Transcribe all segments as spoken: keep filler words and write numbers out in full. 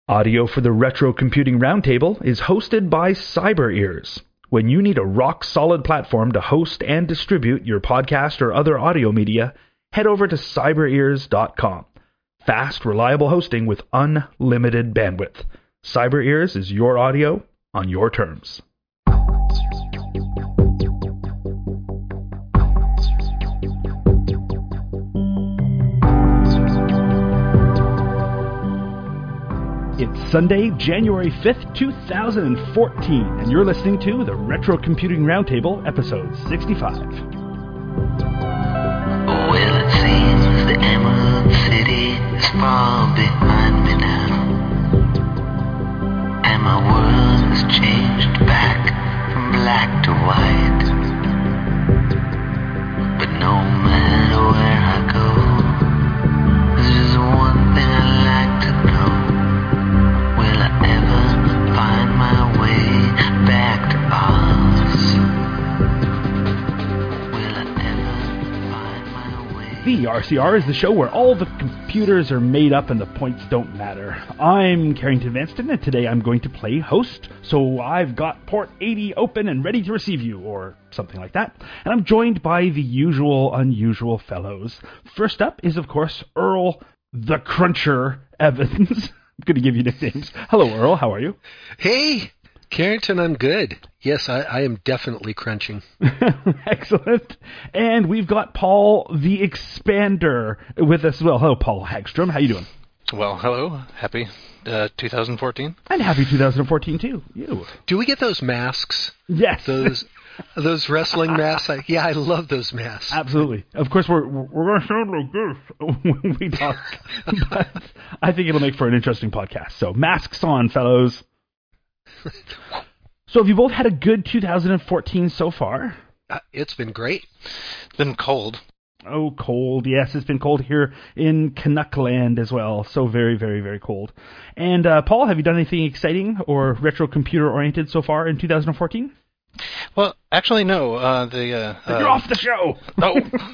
Audio for the Retro Computing Roundtable is hosted by CyberEars. When you need a rock-solid platform to host and distribute your podcast or other audio media, head over to cyber ears dot com. Fast, reliable hosting with unlimited bandwidth. CyberEars is your audio on your terms. It's Sunday, January fifth, two thousand fourteen, and you're listening to the Retro Computing Roundtable, episode sixty-five. Well, it seems the Emerald City is far behind me now, and my world has changed back from black to white. But no matter where I go, there's just one thing I like to know. Will I ever find my way back to Oz? Will I ever find my way? The R C R is the show where all the computers are made up and the points don't matter. I'm Carrington Vanston, and today I'm going to play host, so I've got port eighty open and ready to receive you, or something like that. And I'm joined by the usual, unusual fellows. First up is, of course, Earl the Cruncher Evans. I'm going to give you nicknames. Hello, Earl. How are you? Hey, Carrington, I'm good. Yes, I, I am definitely crunching. Excellent. And we've got Paul the Expander with us as well. Hello, Paul Hagstrom. How you doing? Well, hello. Happy uh, two thousand fourteen. And happy two thousand fourteen, too. You. Do we get those masks? Yes. Those those wrestling masks? I, yeah, I love those masks. Absolutely. Of course, we're we're going to sound like this when we talk, but I think it'll make for an interesting podcast. So, masks on, fellows. So, have you both had a good two thousand fourteen so far? Uh, it's been great. It's been cold. Oh, cold. Yes, it's been cold here in Canuckland as well. So very, very, very cold. And, uh, Paul, have you done anything exciting or retro computer oriented so far in two thousand fourteen? Well, actually, no. Uh, the uh, You're uh, off the show! No.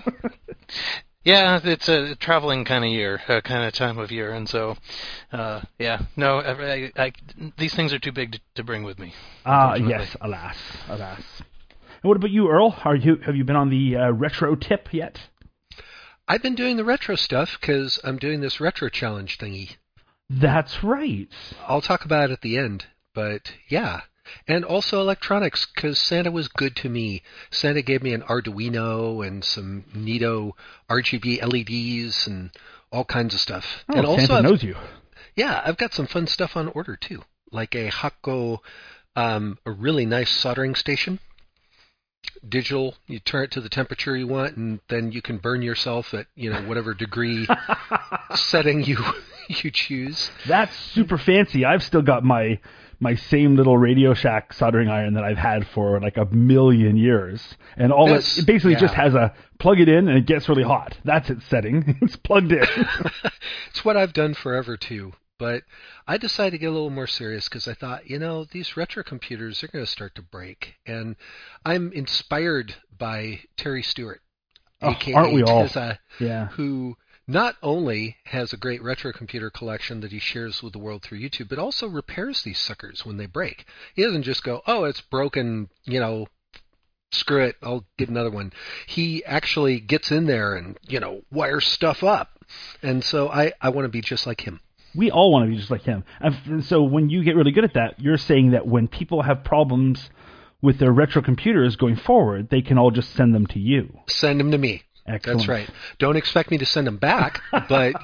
Yeah, it's a traveling kind of year, uh, kind of time of year, and so, uh, yeah, no, I, I, I, these things are too big to, to bring with me. Ah, uh, yes, alas, alas. And what about you, Earl? Are you have you been on the uh, retro tip yet? I've been doing the retro stuff because I'm doing this retro challenge thingy. That's right. I'll talk about it at the end, but yeah. And also electronics, because Santa was good to me. Santa gave me an Arduino and some neato R G B L E Ds and all kinds of stuff. Oh, and also Santa I've, knows you. Yeah, I've got some fun stuff on order, too. Like a Hakko, um, a really nice soldering station. Digital, you turn it to the temperature you want, and then you can burn yourself at, you know, whatever degree setting you you choose. That's super fancy. I've still got my my same little Radio Shack soldering iron that I've had for like a million years, and all it, it basically yeah. just has a plug it in and it gets really hot. That's its setting. It's plugged in. It's what I've done forever too. But I decided to get a little more serious because I thought, you know, these retro computers are going to start to break. And I'm inspired by Terry Stewart, oh, a k a. Aren't we all? Tezza, yeah. who not only has a great retro computer collection that he shares with the world through YouTube, but also repairs these suckers when they break. He doesn't just go, oh, it's broken, you know, screw it, I'll get another one. He actually gets in there and, you know, wires stuff up. And so I, I want to be just like him. We all want to be just like him. And so when you get really good at that, you're saying that when people have problems with their retro computers going forward, they can all just send them to you. Send them to me. Excellent. That's right. Don't expect me to send them back, but...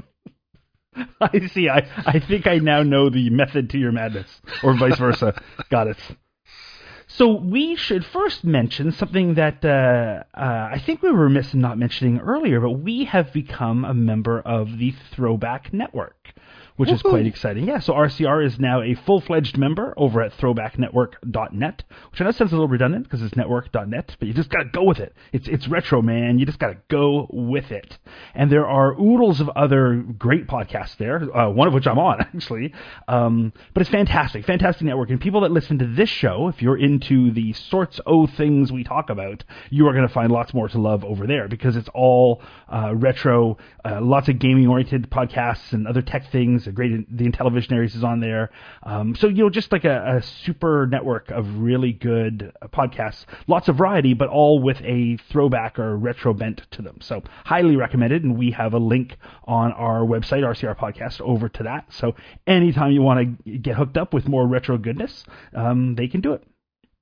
I see. I, I think I now know the method to your madness, or vice versa. Got it. So we should first mention something that uh, uh, I think we were remiss in not mentioning earlier, but we have become a member of the Throwback Network, which Woo-hoo. is quite exciting. Yeah, so R C R is now a full-fledged member over at throwback network dot net, which I know sounds a little redundant because it's network dot net, but you just got to go with it. It's it's retro, man. You just got to go with it. And there are oodles of other great podcasts there, uh, one of which I'm on, actually. Um, but it's fantastic, fantastic network. And people that listen to this show, if you're into the sorts of things we talk about, you are going to find lots more to love over there because it's all uh, retro, uh, lots of gaming-oriented podcasts and other tech things. things. The great the Intellivisionaries is on there. Um, so you know, just like a, a super network of really good uh, podcasts, lots of variety, but all with a throwback or retro bent to them. So highly recommended, and we have a link on our website, R C R Podcast, over to that. So anytime you want to get hooked up with more retro goodness, um, they can do it.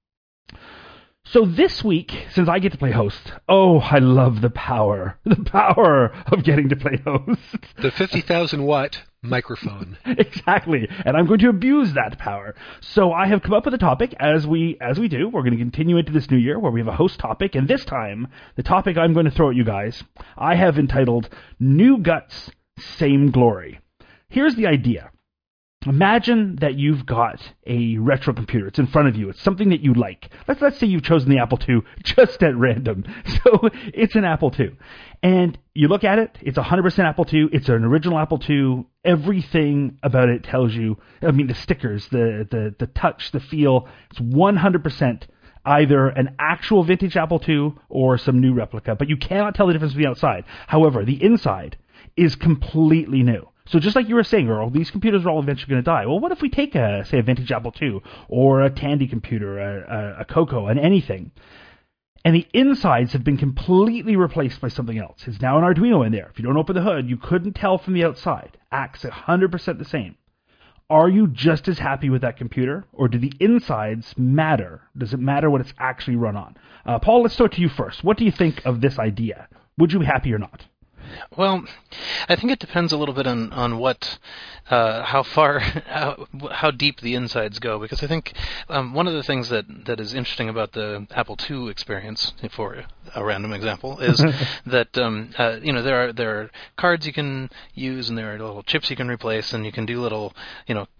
So this week, since I get to play host, oh, I love the power, the power of getting to play host. The fifty thousand watt microphone. Exactly, and I'm going to abuse that power. So I have come up with a topic, as we as we do. We're going to continue into this new year where we have a host topic, and this time, the topic I'm going to throw at you guys, I have entitled New Guts, Same Glory. Here's the idea. Imagine that you've got a retro computer. It's in front of you. It's something that you like. Let's let's say you've chosen the Apple two just at random. So it's an Apple two. And you look at it, it's one hundred percent Apple two. It's an original Apple two. Everything about it tells you, I mean, the stickers, the the, the touch, the feel, it's one hundred percent either an actual vintage Apple two or some new replica. But you cannot tell the difference from the outside. However, the inside is completely new. So just like you were saying, Earl, these computers are all eventually going to die. Well, what if we take, a, say, a vintage Apple two or a Tandy computer, a, a, a Coco, an anything, and the insides have been completely replaced by something else. It's now an Arduino in there. If you don't open the hood, you couldn't tell from the outside. Acts one hundred percent the same. Are you just as happy with that computer, or do the insides matter? Does it matter what it's actually run on? Uh, Paul, let's start to you first. What do you think of this idea? Would you be happy or not? Well, I think it depends a little bit on on what, uh, how far, how, how deep the insides go. Because I think um, one of the things that, that is interesting about the Apple two experience, for a random example, is that um, uh, you know there are there are cards you can use, and there are little chips you can replace, and you can do little you know.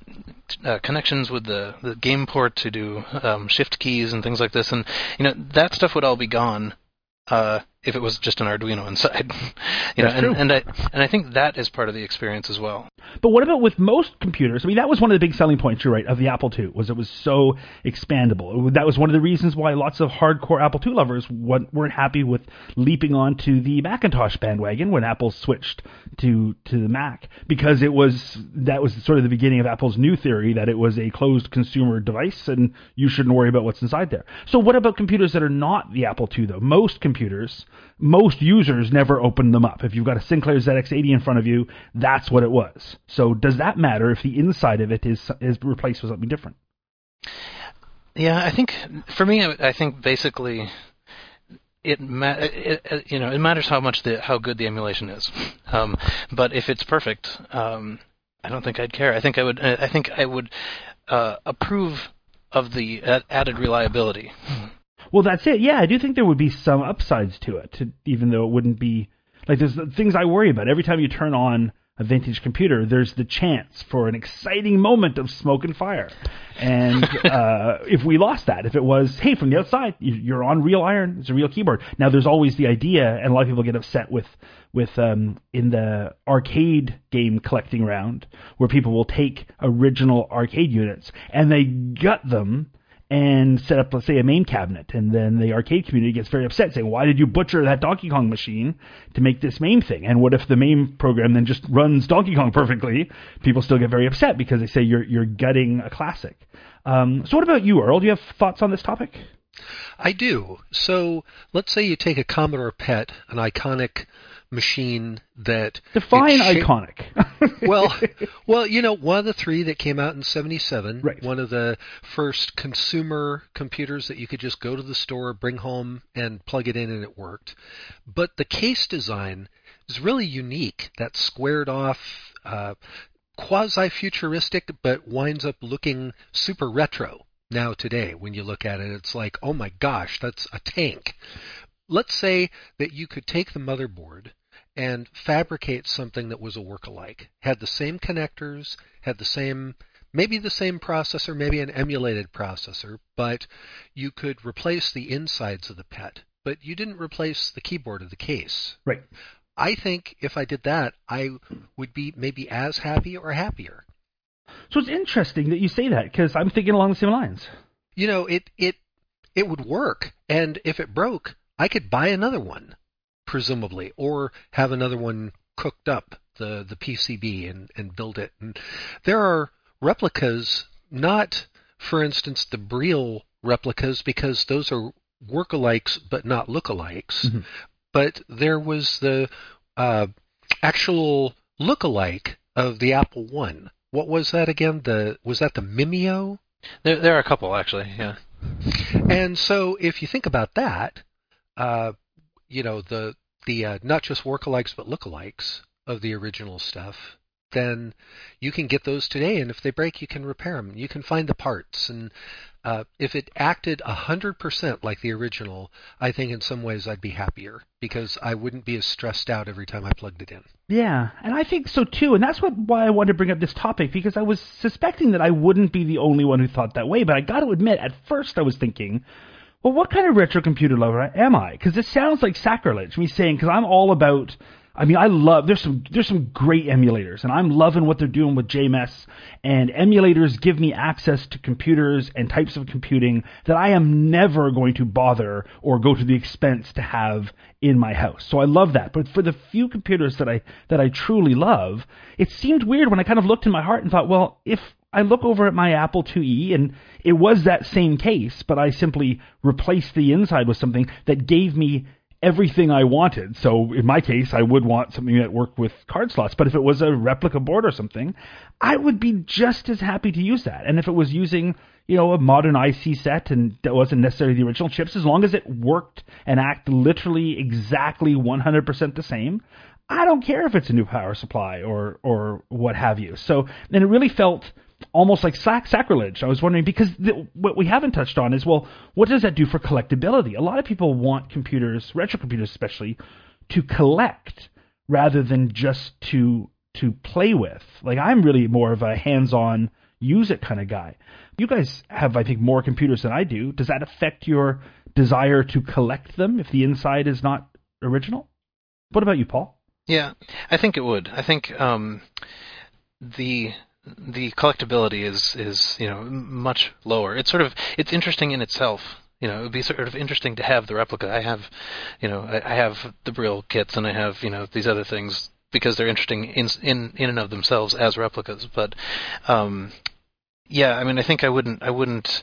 Uh, connections with the, the game port to do um, shift keys and things like this, and you know that stuff would all be gone uh, if it was just an Arduino inside. you know, That's and, true. and I and I think that is part of the experience as well. But what about with most computers? I mean, that was one of the big selling points, you're right, of the Apple two, was it was so expandable. That was one of the reasons why lots of hardcore Apple two lovers weren't happy with leaping onto the Macintosh bandwagon when Apple switched to to the Mac, because it was that was sort of the beginning of Apple's new theory that it was a closed consumer device and you shouldn't worry about what's inside there. So what about computers that are not the Apple two, though? Most computers, most users never open them up. If you've got a Sinclair Z X eighty in front of you, that's what it was. So does that matter if the inside of it is is replaced with something different? Yeah, I think for me, I think basically it, ma- it, it you know it matters how much the how good the emulation is. Um, but if it's perfect, um, I don't think I'd care. I think I would. I think I would uh, approve of the added reliability. Well, that's it. Yeah, I do think there would be some upsides to it, to, even though it wouldn't be like there's the things I worry about. Every time you turn on a vintage computer, there's the chance for an exciting moment of smoke and fire. And uh, if we lost that, if it was, hey, from the outside, you're on real iron, it's a real keyboard. Now, there's always the idea, and a lot of people get upset with, with um, in the arcade game collecting round, where people will take original arcade units and they gut them and set up, let's say, a main cabinet, and then the arcade community gets very upset, saying, why did you butcher that Donkey Kong machine to make this MAME thing? And what if the MAME program then just runs Donkey Kong perfectly? People still get very upset because they say you're you're gutting a classic. Um, so what about you, Earl? Do you have thoughts on this topic? I do. So let's say you take a Commodore P E T, an iconic machine that define sh- iconic. well, well, you know, one of the three that came out in seventy-seven, right. One of the first consumer computers that you could just go to the store, bring home, and plug it in, and it worked. But the case design is really unique. That squared off, uh, quasi-futuristic, but winds up looking super retro now today. When you look at it, it's like, oh my gosh, that's a tank. Let's say that you could take the motherboard and fabricate something that was a work-alike, had the same connectors, had the same, maybe the same processor, maybe an emulated processor, but you could replace the insides of the P E T, but you didn't replace the keyboard of the case. Right. I think if I did that, I would be maybe as happy or happier. So it's interesting that you say that, because I'm thinking along the same lines. You know, it it it would work, and if it broke, I could buy another one, presumably, or have another one cooked up the, the P C B and, and build it. And there are replicas, not, for instance, the Briel replicas, because those are workalikes but not lookalikes. Mm-hmm. But there was the uh, actual lookalike of the Apple One. What was that again? The was that the Mimeo? There, there are a couple actually. Yeah. And so, if you think about that, uh, you know, the the uh, not just workalikes but lookalikes of the original stuff, then you can get those today, and if they break, you can repair them. You can find the parts, and uh, if it acted one hundred percent like the original, I think in some ways I'd be happier, because I wouldn't be as stressed out every time I plugged it in. Yeah, and I think so too, and that's what why I wanted to bring up this topic, because I was suspecting that I wouldn't be the only one who thought that way, but I got to admit, at first I was thinking, well, what kind of retro computer lover am I? Because it sounds like sacrilege, me saying, because I'm all about, I mean, I love, there's some there's some great emulators, and I'm loving what they're doing with J M E S, and emulators give me access to computers and types of computing that I am never going to bother or go to the expense to have in my house. So I love that. But for the few computers that I that I truly love, it seemed weird when I kind of looked in my heart and thought, well, if I look over at my Apple two E, and it was that same case, but I simply replaced the inside with something that gave me everything I wanted. So in my case, I would want something that worked with card slots. But if it was a replica board or something, I would be just as happy to use that. And if it was using, you know, a modern I C set and that wasn't necessarily the original chips, as long as it worked and acted literally exactly one hundred percent the same, I don't care if it's a new power supply or or what have you. So then it really felt almost like sac- sacrilege. I was wondering, because the, what we haven't touched on is, well, what does that do for collectability? A lot of people want computers, retro computers especially, to collect rather than just to to play with. Like, I'm really more of a hands-on, use it kind of guy. You guys have, I think, more computers than I do. Does that affect your desire to collect them if the inside is not original? What about you, Paul? Yeah, I think it would. I think um, the the collectability is is you know much lower. It's sort of it's interesting in itself. You know, it would be sort of interesting to have the replica. I have, you know, I, I have the Briel kits, and I have, you know, these other things because they're interesting in in in and of themselves as replicas. But um, yeah, I mean, I think I wouldn't I wouldn't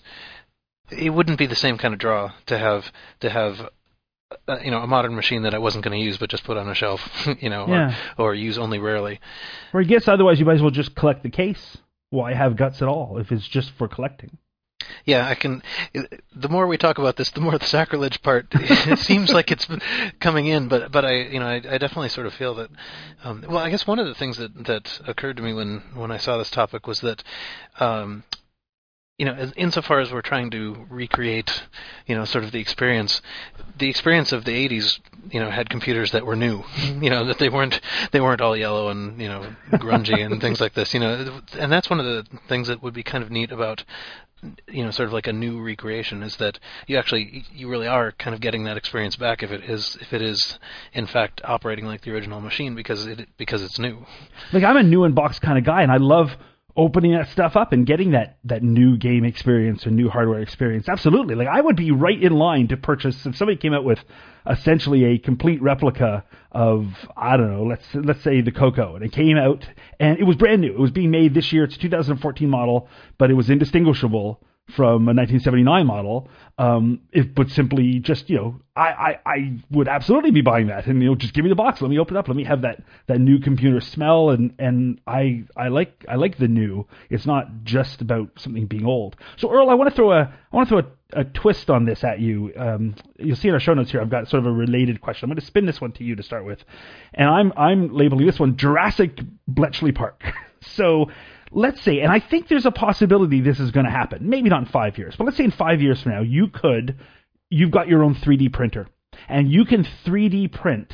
it wouldn't be the same kind of draw to have to have. Uh, you know, a modern machine that I wasn't going to use, but just put on a shelf, you know, Yeah. or, or use only rarely. Or I guess otherwise you might as well just collect the case. Why have guts at all if it's just for collecting? Yeah, I can. The more we talk about this, the more the sacrilege part. It seems like it's coming in, but but I you know I, I definitely sort of feel that. Um, well, I guess one of the things that, that occurred to me when, when I saw this topic was that. Um, You know, as, insofar as we're trying to recreate, you know, sort of the experience, the experience of the eighties, you know, had computers that were new, you know, that they weren't they weren't all yellow and, you know, grungy and things like this, you know, and that's one of the things that would be kind of neat about, you know, sort of like a new recreation, is that you actually you really are kind of getting that experience back if it is if it is in fact operating like the original machine because it because it's new. Like, I'm a new in box kind of guy, and I love opening that stuff up and getting that, that new game experience or new hardware experience. Absolutely. Like, I would be right in line to purchase if somebody came out with essentially a complete replica of, I don't know, let's let's say the Coco, and it came out and it was brand new. It was being made this year. It's a two thousand fourteen model, but it was indistinguishable from a nineteen seventy-nine model. Um, if but simply just, you know, I, I, I would absolutely be buying that, and, you know, just give me the box, let me open it up, let me have that, that new computer smell, and, and I I like I like the new. It's not just about something being old. So Earl, I want to throw a I want to throw a, a twist on this at you. Um, you'll see in our show notes here, I've got sort of a related question. I'm going to spin this one to you to start with, and I'm I'm labeling this one Jurassic Bletchley Park. So let's say, and I think there's a possibility this is going to happen. Maybe not in five years, but let's say in five years from now, you could, you've got your own three D printer, and you can three D print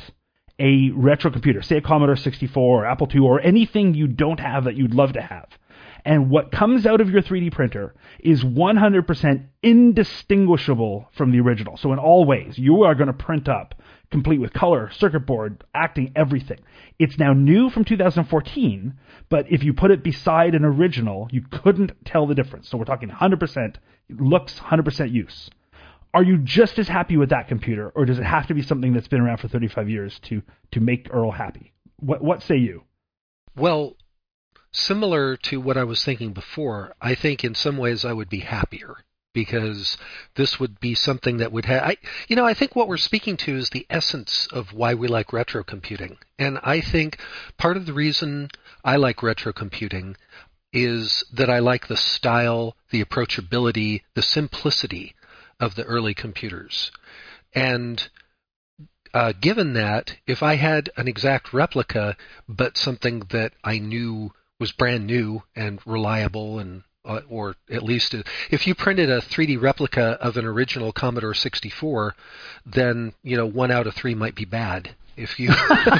a retro computer, say a Commodore sixty-four or Apple two or anything you don't have that you'd love to have. And what comes out of your three D printer is one hundred percent indistinguishable from the original. So in all ways, you are going to print up, complete with color, circuit board, acting, everything. It's now new from two thousand fourteen, but if you put it beside an original, you couldn't tell the difference. So we're talking one hundred percent looks, one hundred percent use. Are you just as happy with that computer, or does it have to be something that's been around for thirty-five years to to make Earl happy? What what say you? Well, similar to what I was thinking before, I think in some ways I would be happier because this would be something that would have, I, you know, I think what we're speaking to is the essence of why we like retro computing. And I think part of the reason I like retro computing is that I like the style, the approachability, the simplicity of the early computers. And uh, given that, if I had an exact replica, but something that I knew was brand new and reliable, and uh, or at least uh, if you printed a three D replica of an original Commodore sixty-four, then you know one out of three might be bad. If you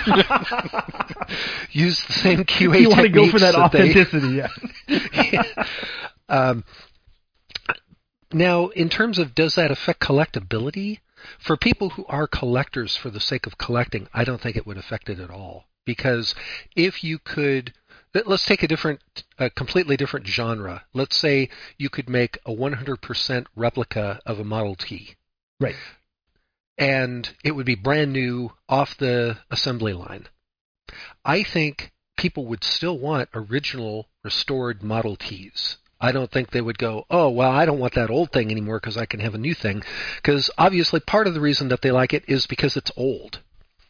use the same Q A you want to go for that, that authenticity, they, yeah. yeah. Um, now, in terms of does that affect collectability? For people who are collectors for the sake of collecting, I don't think it would affect it at all. Because if you could, let's take a different, a completely different genre. Let's say you could make a one hundred percent replica of a Model T. Right. And it would be brand new off the assembly line. I think people would still want original restored Model Ts. I don't think they would go, oh, well, I don't want that old thing anymore because I can have a new thing. Because obviously part of the reason that they like it is because it's old.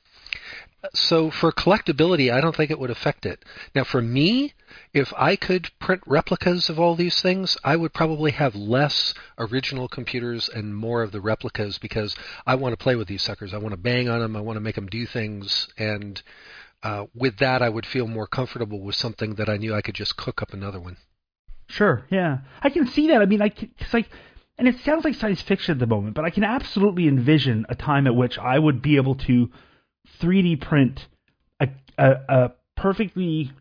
So for collectability, I don't think it would affect it. Now for me, if I could print replicas of all these things, I would probably have less original computers and more of the replicas because I want to play with these suckers. I want to bang on them. I want to make them do things. And uh, with that, I would feel more comfortable with something that I knew I could just cook up another one. Sure, yeah. I can see that. I mean, I can, it's like, and it sounds like science fiction at the moment, but I can absolutely envision a time at which I would be able to three D print a, a, a perfectly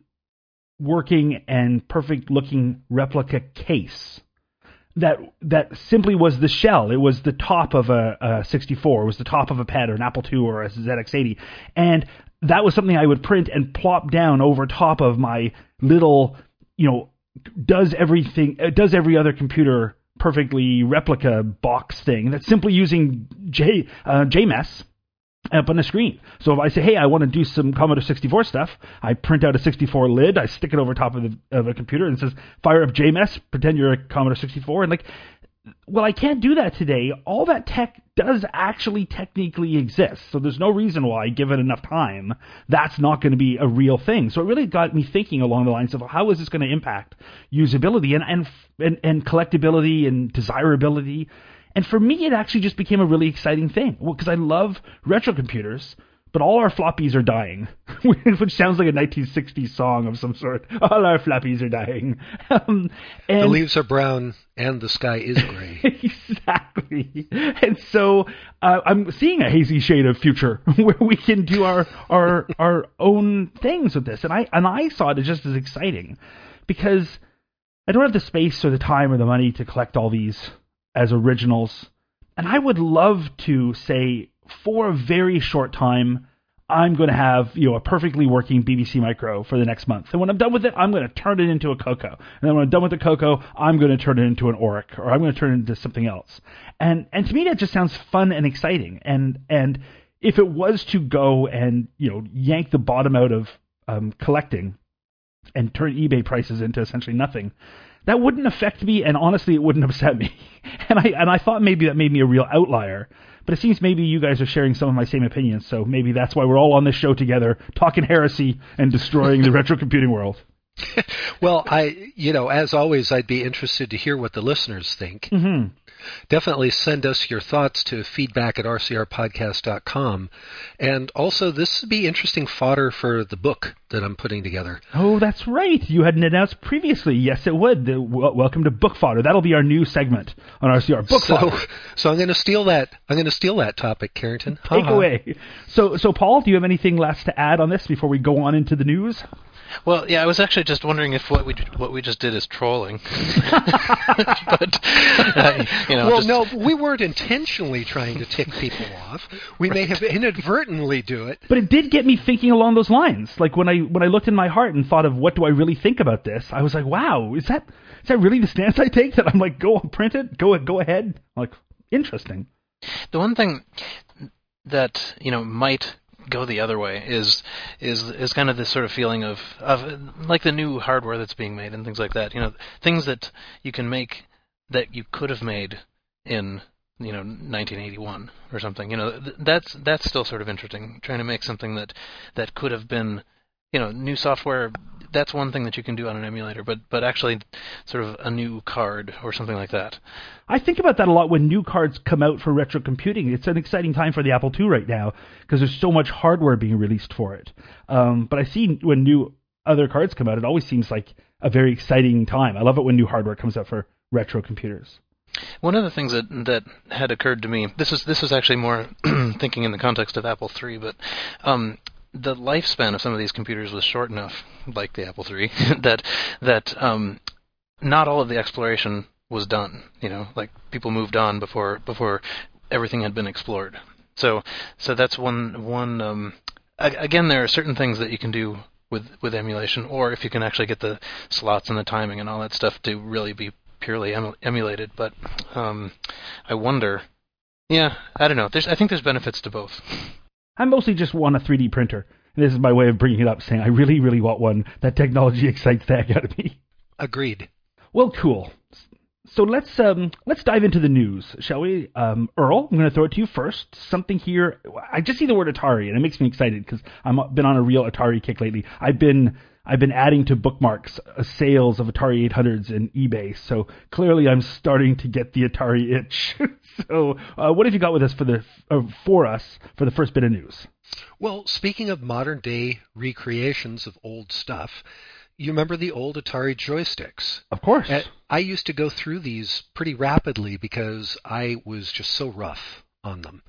working and perfect looking replica case that that simply was the shell. It was the top of a, a sixty-four. It was the top of a P E T or an Apple two or a Z X eighty. And that was something I would print and plop down over top of my little, you know, does everything, does every other computer perfectly replica box thing that's simply using J, uh, J M E S up on the screen. So if I say, hey, I want to do some Commodore sixty-four stuff, I print out a sixty-four lid, I stick it over top of, the, of a computer and it says, fire up J M E S, pretend you're a Commodore sixty-four. And like, well, I can't do that today. All that tech does actually technically exist. So there's no reason why, given enough time, that's not going to be a real thing. So it really got me thinking along the lines of how is this going to impact usability and, and, and, and collectability and desirability. And for me, it actually just became a really exciting thing. Well, because I love retro computers, but all our floppies are dying, which sounds like a nineteen sixties song of some sort. All our floppies are dying. Um, and the leaves are brown and the sky is gray. Exactly. And so uh, I'm seeing a hazy shade of future where we can do our, our our own things with this. And I and I saw it as just as exciting because I don't have the space or the time or the money to collect all these as originals. And I would love to say, for a very short time, I'm going to have, you know, a perfectly working B B C Micro for the next month. And when I'm done with it, I'm going to turn it into a Coco. And then when I'm done with the Coco, I'm going to turn it into an Auric, or I'm going to turn it into something else. And and to me, that just sounds fun and exciting. And and if it was to go and, you know, yank the bottom out of um, collecting and turn eBay prices into essentially nothing, that wouldn't affect me, and honestly, it wouldn't upset me. And I and I thought maybe that made me a real outlier. But it seems maybe you guys are sharing some of my same opinions, so maybe that's why we're all on this show together, talking heresy and destroying the retro computing world. Well, I, you know, as always, I'd be interested to hear what the listeners think. Mm-hmm. Definitely send us your thoughts to feedback at r c r podcast dot com. And also, this would be interesting fodder for the book that I'm putting together. Oh, that's right. You hadn't announced previously. Yes, it would. The, w- welcome to Book Fodder. That'll be our new segment on R C R. Book so, Fodder. So I'm going to steal that. I'm going to steal that topic, Carrington. Take Ha-ha. away. So, so Paul, do you have anything less to add on this before we go on into the news? Well, yeah, I was actually just wondering if what we what we just did is trolling. But uh, you know, well, just... no, we weren't intentionally trying to tick people off. We may have inadvertently do it. But it did get me thinking along those lines. Like when I when I looked in my heart and thought of what do I really think about this, I was like, wow, is that is that really the stance I take? That I'm like, go print it, go go ahead. Like, interesting. The one thing that, you know, might go the other way is is is kind of this sort of feeling of of like the new hardware that's being made and things like that. You know, things that you can make that you could have made in you know nineteen eighty-one or something. You know, th- that's that's still sort of interesting. Trying to make something that that could have been, you know, new software. That's one thing that you can do on an emulator, but but actually sort of a new card or something like that. I think about that a lot when new cards come out for retro computing. It's an exciting time for the Apple two right now because there's so much hardware being released for it. Um, but I see when new other cards come out, it always seems like a very exciting time. I love it when new hardware comes out for retro computers. One of the things that that had occurred to me, this was this was actually more thinking in the context of Apple three, but um, the lifespan of some of these computers was short enough, like the Apple three, that that um, not all of the exploration was done. You know, like people moved on before before everything had been explored. So so that's one one. Um, again, there are certain things that you can do with with emulation, or if you can actually get the slots and the timing and all that stuff to really be purely em- emulated. But um, I wonder. Yeah, I don't know. There's I think there's benefits to both. I mostly just want a three D printer. And this is my way of bringing it up, saying I really, really want one. That technology excites the heck out of me. Agreed. Well, cool. So let's um, let's dive into the news, shall we? Um, Earl, I'm going to throw it to you first. Something here. I just see the word Atari, and it makes me excited because I've been on a real Atari kick lately. I've been I've been adding to bookmarks uh, sales of Atari eight hundreds in eBay, so clearly I'm starting to get the Atari itch. So, uh, what have you got with us for the uh, for us for the first bit of news? Well, speaking of modern day recreations of old stuff, you remember the old Atari joysticks? Of course. Uh, I used to go through these pretty rapidly because I was just so rough on them.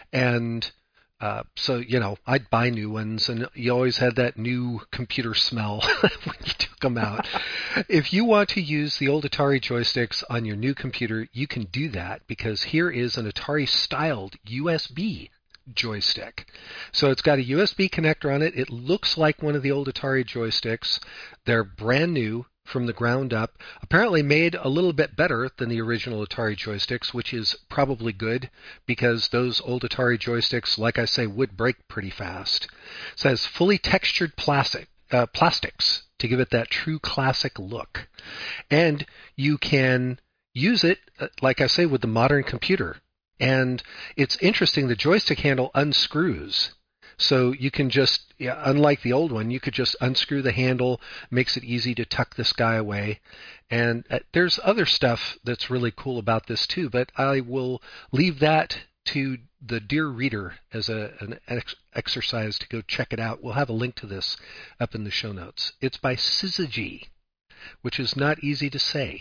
And uh, so, you know, I'd buy new ones, and you always had that new computer smell when you took them out. If you want to use the old Atari joysticks on your new computer, you can do that because here is an Atari-styled U S B joystick. So it's got a U S B connector on it. It looks like one of the old Atari joysticks. They're brand new from the ground up, apparently made a little bit better than the original Atari joysticks, which is probably good because those old Atari joysticks, like I say, would break pretty fast. It says fully textured plastic, uh, plastics to give it that true classic look. And you can use it, uh, like I say, with the modern computer. And it's interesting, the joystick handle unscrews. So you can just, yeah, unlike the old one, you could just unscrew the handle, makes it easy to tuck this guy away. And uh, there's other stuff that's really cool about this too, but I will leave that to the dear reader as a, an ex- exercise to go check it out. We'll have a link to this up in the show notes. It's by Syzygy, which is not easy to say.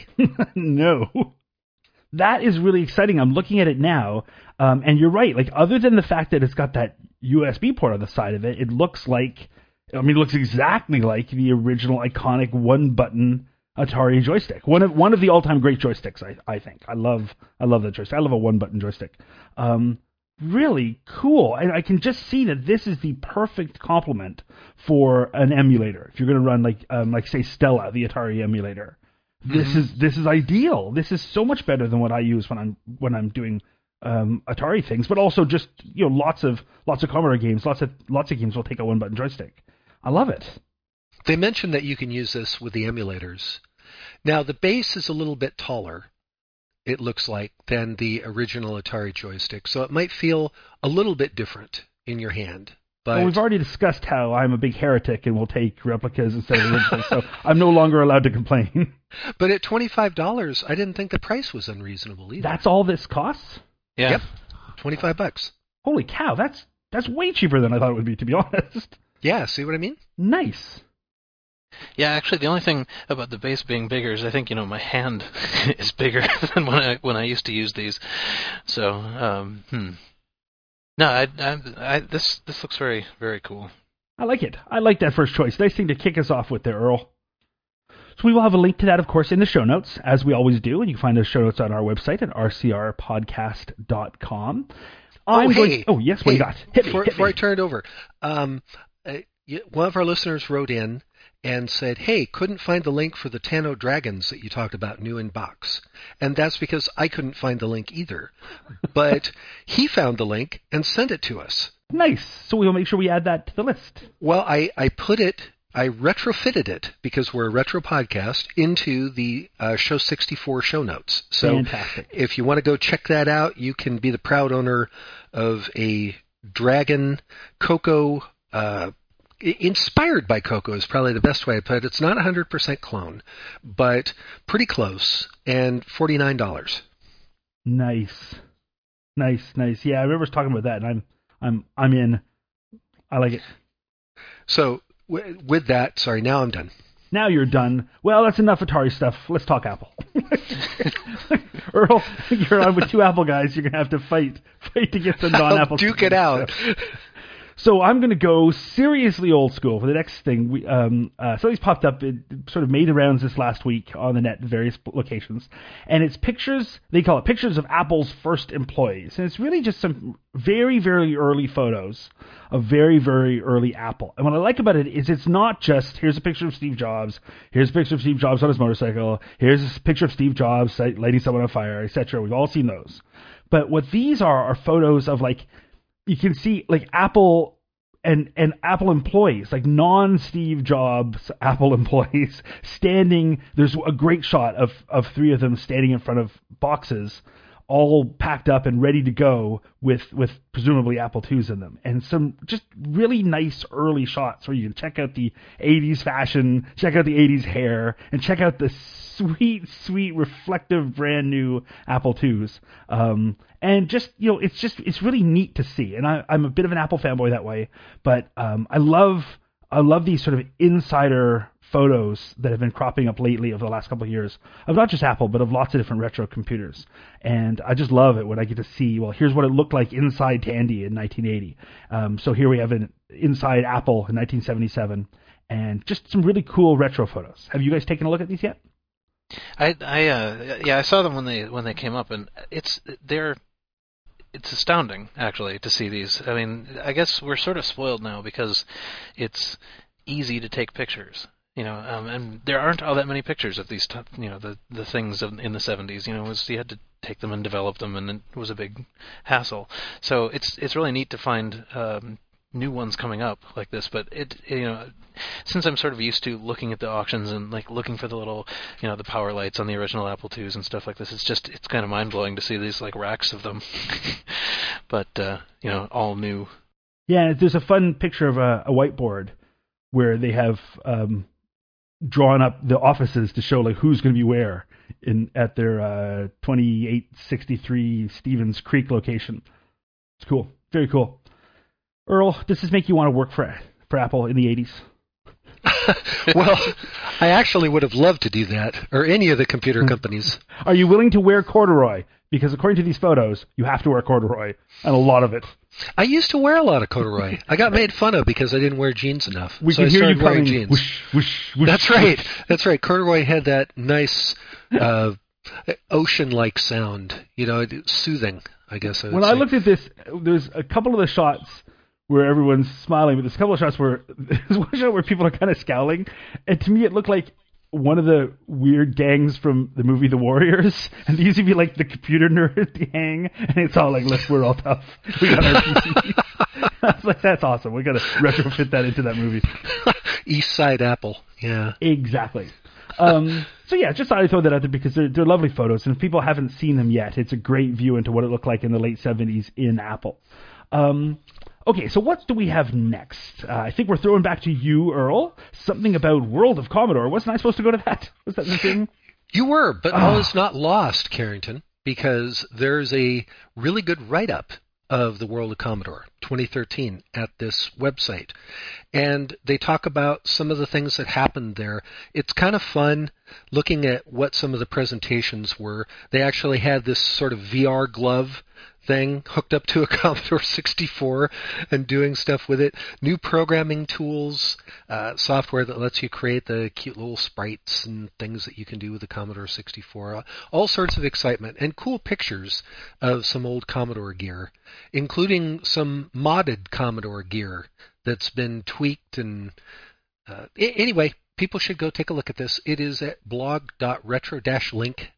No. That is really exciting. I'm looking at it now, um, and you're right. Like, other than the fact that it's got that U S B port on the side of it, it looks like, I mean, it looks exactly like the original iconic one-button Atari joystick. One of one of the all-time great joysticks, I, I think. I love I love that joystick. I love a one-button joystick. Um, really cool, and I can just see that this is the perfect complement for an emulator. If you're going to run like um, like say Stella, the Atari emulator. This mm-hmm. is this is ideal. This is so much better than what I use when I'm when I'm doing um, Atari things, but also just you know lots of lots of Commodore games, lots of lots of games will take a one button joystick. I love it. They mentioned that you can use this with the emulators. Now the base is a little bit taller, it looks like, than the original Atari joystick, so it might feel a little bit different in your hand. But well, we've already discussed how I'm a big heretic and will take replicas instead of originals, so I'm no longer allowed to complain. But at twenty-five dollars, I didn't think the price was unreasonable either. That's all this costs? Yeah. Yep, twenty-five bucks. Holy cow, that's that's way cheaper than I thought it would be, to be honest. Yeah, see what I mean? Nice. Yeah, actually, the only thing about the base being bigger is I think you know my hand is bigger than when I when I used to use these. So, um, hmm. No, I, I, I, this this looks very, very cool. I like it. I like that first choice. Nice thing to kick us off with there, Earl. So we will have a link to that, of course, in the show notes, as we always do, and you can find those show notes on our website at r c r podcast dot com. Oh, hey. Going, oh, yes, what hey, do you got? Hit me, before, hit before me. I turn it over, um, uh, one of our listeners wrote in and said, hey, couldn't find the link for the Tano Dragons that you talked about new in box. And that's because I couldn't find the link either. But he found the link and sent it to us. Nice. So we'll make sure we add that to the list. Well, I, I put it, I retrofitted it, because we're a retro podcast, into the uh, Show sixty-four show notes. So Fantastic. if you want to go check that out, you can be the proud owner of a Dragon Coco, uh, i- inspired by Coco is probably the best way to put it. It's not one hundred percent clone, but pretty close, and forty-nine dollars. Nice. Nice, nice. Yeah, I remember us talking about that, and I'm I'm I'm in. I like it. So w- with that, sorry, now I'm done. Now you're done. Well, that's enough Atari stuff. Let's talk Apple. Earl, you're on with two Apple guys. You're gonna have to fight, fight to get some non-Apple. I'll duke it out. So I'm going to go seriously old school for the next thing. We, um, uh, something's popped up. It sort of made the rounds this last week on the net in various locations. And it's pictures, they call it pictures of Apple's first employees. And it's really just some very, very early photos of very, very early Apple. And what I like about it is it's not just, here's a picture of Steve Jobs, here's a picture of Steve Jobs on his motorcycle, here's a picture of Steve Jobs lighting someone on fire, et cetera. We've all seen those. But what these are are photos of, like, you can see like Apple and and Apple employees, like non-Steve Jobs Apple employees, standing. There's a great shot of of three of them standing in front of boxes, all packed up and ready to go with with presumably Apple twos in them, and some just really nice early shots where you can check out the eighties fashion, check out the eighties hair, and check out the sweet, sweet, reflective, brand new Apple twos. Um, and just, you know, it's just, it's really neat to see. And I, I'm a bit of an Apple fanboy that way, but um, I love, I love these sort of insider photos that have been cropping up lately over the last couple of years of not just Apple, but of lots of different retro computers. And I just love it when I get to see, well, here's what it looked like inside Tandy in nineteen eighty. Um, so here we have an inside Apple in nineteen seventy-seven, and just some really cool retro photos. Have you guys taken a look at these yet? I, I, uh, yeah, I saw them when they when they came up, and it's they're it's astounding actually to see these. I mean, I guess we're sort of spoiled now because it's easy to take pictures, you know, um, and there aren't all that many pictures of these, t- you know, the the things of, in the seventies. You know, it was, you had to take them and develop them, and it was a big hassle. So it's it's really neat to find um, new ones coming up like this. But it, you know, since I'm sort of used to looking at the auctions and like looking for the little, you know, the power lights on the original Apple twos and stuff like this, it's just, it's kind of mind blowing to see these like racks of them. But uh, you know, all new. Yeah, there's a fun picture of a, a whiteboard where they have um, drawn up the offices to show like who's going to be where in at their uh, twenty-eight sixty-three Stevens Creek location. It's cool, very cool. Earl, does this make you want to work for for Apple in the eighties? Well, I actually would have loved to do that, or any of the computer companies. Are you willing to wear corduroy? Because according to these photos, you have to wear corduroy, and a lot of it. I used to wear a lot of corduroy. I got made fun of because I didn't wear jeans enough. We so can I hear started you wearing coming. jeans. Whoosh, whoosh, whoosh. That's right. That's right. Corduroy had that nice uh, ocean-like sound. You know, it- soothing, I guess I would When say. I looked at this, there's a couple of the shots where everyone's smiling, but there's a couple of shots where there's one shot where people are kind of scowling, and to me it looked like one of the weird gangs from the movie The Warriors, and they used to be like the computer nerd gang, and it's all like, look, we're all tough. We got our P Cs. I was like, that's awesome. We got to retrofit that into that movie. East Side Apple, yeah. Exactly. Um, so yeah, just thought I'd throw that out there because they're, they're lovely photos, and if people haven't seen them yet, it's a great view into what it looked like in the late seventies in Apple. Um, okay, so what do we have next? Uh, I think we're throwing back to you, Earl. Something about World of Commodore. Wasn't I supposed to go to that? Was that the thing? You were, but Oh. all is not lost, Carrington, because there's a really good write-up of the World of Commodore twenty thirteen at this website. And they talk about some of the things that happened there. It's kind of fun looking at what some of the presentations were. They actually had this sort of V R glove thing hooked up to a Commodore sixty-four and doing stuff with it. New programming tools, uh, software that lets you create the cute little sprites and things that you can do with the Commodore sixty-four. All sorts of excitement and cool pictures of some old Commodore gear, including some modded Commodore gear that's been tweaked. And uh, I- anyway, people should go take a look at this. It is at blog dot retro dash link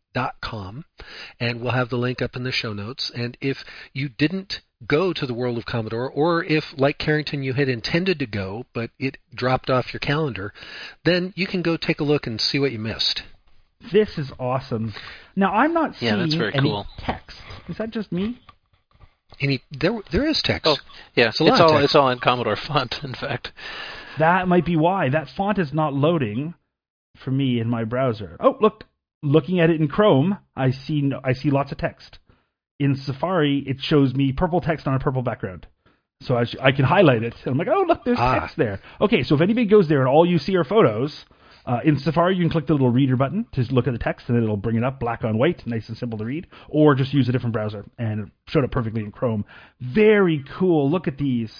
dot com, and we'll have the link up in the show notes. And if you didn't go to the World of Commodore, or if, like Carrington, you had intended to go, but it dropped off your calendar, then you can go take a look and see what you missed. This is awesome. Now, I'm not Yeah, seeing that's very any cool. text. Is that just me? Any, there, there is text. Oh, yeah, It's a lot it's of all text. it's all in Commodore font, in fact. That might be why. That font is not loading for me in my browser. Oh, look. Looking at it in Chrome, I see no, I see lots of text. In Safari, it shows me purple text on a purple background. So I, sh- I can highlight it. And I'm like, oh, look, there's Ah. text there. Okay, so if anybody goes there and all you see are photos, uh, in Safari, you can click the little reader button to look at the text, and then it'll bring it up black on white, nice and simple to read, or just use a different browser, and it showed up perfectly in Chrome. Very cool. Look at these.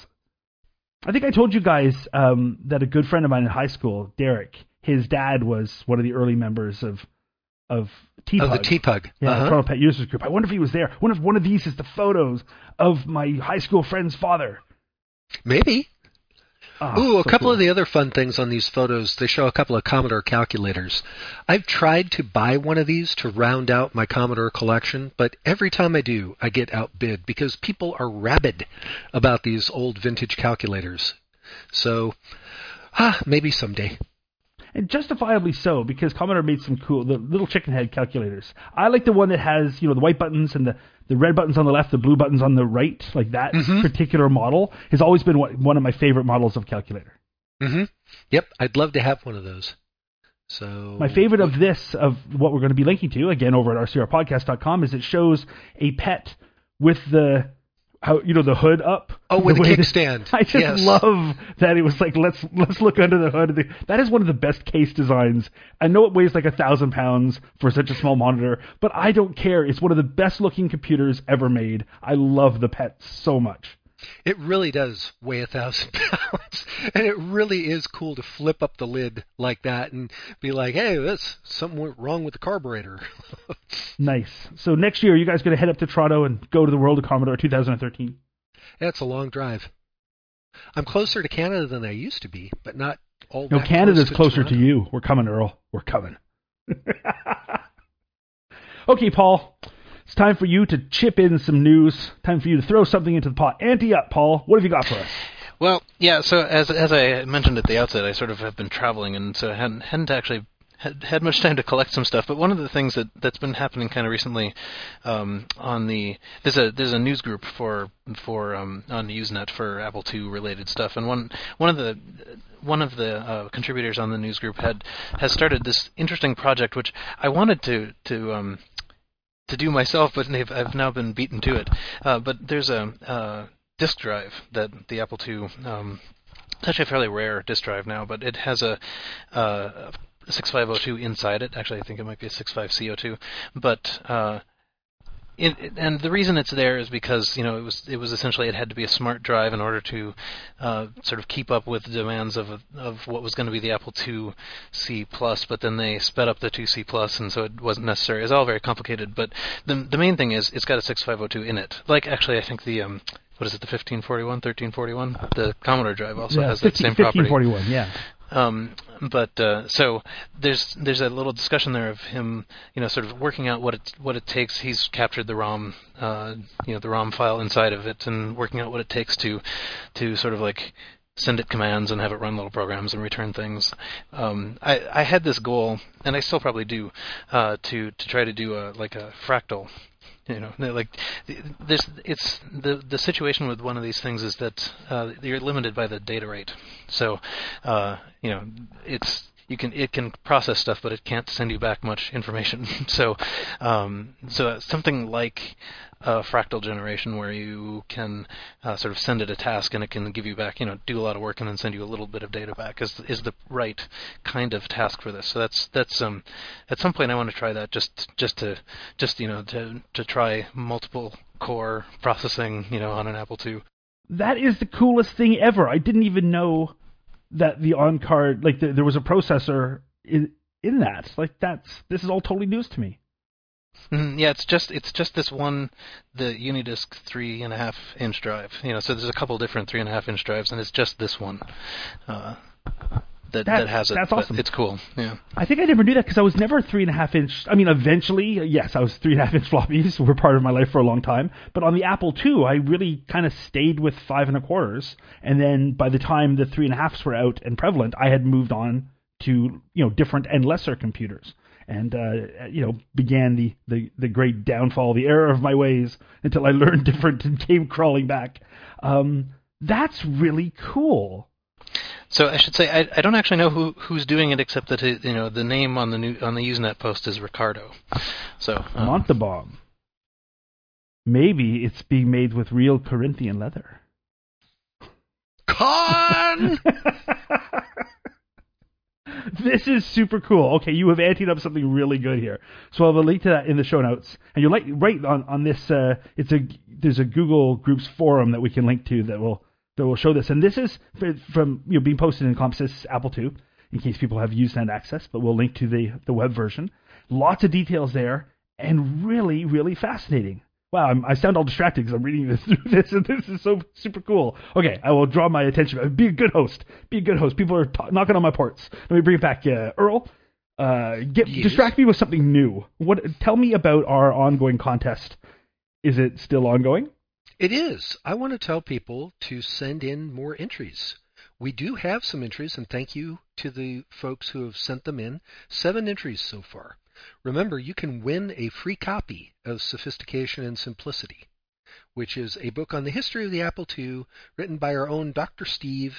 I think I told you guys um, that a good friend of mine in high school, Derek, his dad was one of the early members of of T P U G. Oh, the T-Pug. Yeah, Uh-huh. Toronto Pet Users Group. I wonder if he was there. I wonder if one of these is the photos of my high school friend's father. Maybe. Ah, Ooh, a so couple cool. of the other fun things on these photos, they show a couple of Commodore calculators. I've tried to buy one of these to round out my Commodore collection, but every time I do, I get outbid because people are rabid about these old vintage calculators. So, ah, maybe someday. And justifiably so, because Commodore made some cool, the little chicken head calculators. I like the one that has, you know, the white buttons and the, the red buttons on the left, the blue buttons on the right. Like that Mhm. particular model has always been one one of my favorite models of calculator. Mm-hmm. Yep, I'd love to have one of those. So My favorite of this, of what we're going to be linking to, again, over at R C R podcast dot com, is it shows a pet with the, how you know, the hood up. Oh, with The a way that- kickstand. I just Yes. love that it was like, let's let's look under the hood. Of the, that is one of the best case designs. I know it weighs like a thousand pounds for such a small monitor, but I don't care. It's one of the best looking computers ever made. I love the pet so much. It really does weigh a thousand pounds, and it really is cool to flip up the lid like that and be like, "Hey, that's something went wrong with the carburetor." Nice. So next year, you guys going to head up to Toronto and go to the World of Commodore twenty thirteen? That's a long drive. I'm closer to Canada than I used to be, but not all. No, that Canada's close closer Toronto. to you. We're coming, Earl. We're coming. Okay, Paul. It's time for you to chip in some news. Time for you to throw something into the pot. Ante up, Paul. What have you got for us? Well, yeah. So as as I mentioned at the outset, I sort of have been traveling, and so I hadn't hadn't actually had, had much time to collect some stuff. But one of the things that that's been happening kind of recently, um, on the there's a there's a news group for for um, on Usenet for Apple two related stuff, and one one of the one of the uh, contributors on the news group had has started this interesting project, which I wanted to to um, to do myself, but I've, I've now been beaten to it. Uh, but there's a uh, disk drive that the Apple two, um, it's actually a fairly rare disk drive now, but it has a, uh, a sixty-five oh two inside it. Actually, I think it might be a sixty-five C oh two. But uh, it, it, and the reason it's there is because you know it was it was essentially it had to be a smart drive in order to uh, sort of keep up with the demands of of what was going to be the Apple two C plus, but then they sped up the two C plus, and so it wasn't necessary. It's all very complicated, but the the main thing is it's got a sixty-five oh two in it. Like actually, I think the um, what is it, the fifteen forty-one, thirteen forty-one? The Commodore drive also Yeah, has that same property. fifteen forty-one, yeah. Um, but uh, so there's there's a little discussion there of him, you know, sort of working out what it what it takes. He's captured the ROM, uh, you know, the ROM file inside of it, and working out what it takes to to sort of like send it commands and have it run little programs and return things. Um, I I had this goal, and I still probably do, uh, to to try to do a like a fractal. You know, like this. It's the the situation with one of these things is that uh, you're limited by the data rate. So, uh, you know, it's you can it can process stuff, but it can't send you back much information. so, um, so something like uh, fractal generation, where you can uh, sort of send it a task and it can give you back, you know, do a lot of work and then send you a little bit of data back, is is the right kind of task for this. So that's that's um at some point I want to try that just just to just you know to to try multiple core processing, you know, on an Apple two. That is the coolest thing ever. I didn't even know that the on card, like the, there was a processor in in that. Like that's this is all totally news to me. Mm, yeah, it's just it's just this one, the Unidisc three and a half inch drive. You know, so there's a couple different three and a half inch drives, and it's just this one. Uh, that, That- that has it. that's but awesome. It's cool. Yeah. I think I never knew that because I was never three and a half inch. I mean, eventually, yes, I was three and a half inch floppies were part of my life for a long time. But on the Apple two, I really kind of stayed with five and a quarters. And then by the time the three and a halves were out and prevalent, I had moved on to, you know, different and lesser computers. And, uh, you know, began the, the, the great downfall, the error of my ways until I learned different and came crawling back. Um, that's really cool. So I should say I, I don't actually know who who's doing it, except that it, you know the name on the new on the Usenet post is Ricardo. So um, Montalban. Maybe it's being made with real Corinthian leather. Con! This is super cool. Okay, you have anteed up something really good here. So I'll have a link to that in the show notes. And you'll like right on on this. Uh, it's a there's a Google Groups forum that we can link to that will that will show this. And this is from you know being posted in Compsys Apple two in case people have Usenet access. But we'll link to the the web version. Lots of details there and really really fascinating. Wow, I'm, I sound all distracted because I'm reading this through this, and this is so super cool. Okay, I will draw my attention. Be a good host. Be a good host. People are t- knocking on my ports. Let me bring it back. Uh, Earl, uh, get Yes. distract me with something new. What? Tell me about our ongoing contest. Is it still ongoing? It is. I want to tell people to send in more entries. We do have some entries, and thank you to the folks who have sent them in. Seven entries so far. Remember, you can win a free copy of Sophistication and Simplicity, which is a book on the history of the Apple two written by our own Doctor Steve,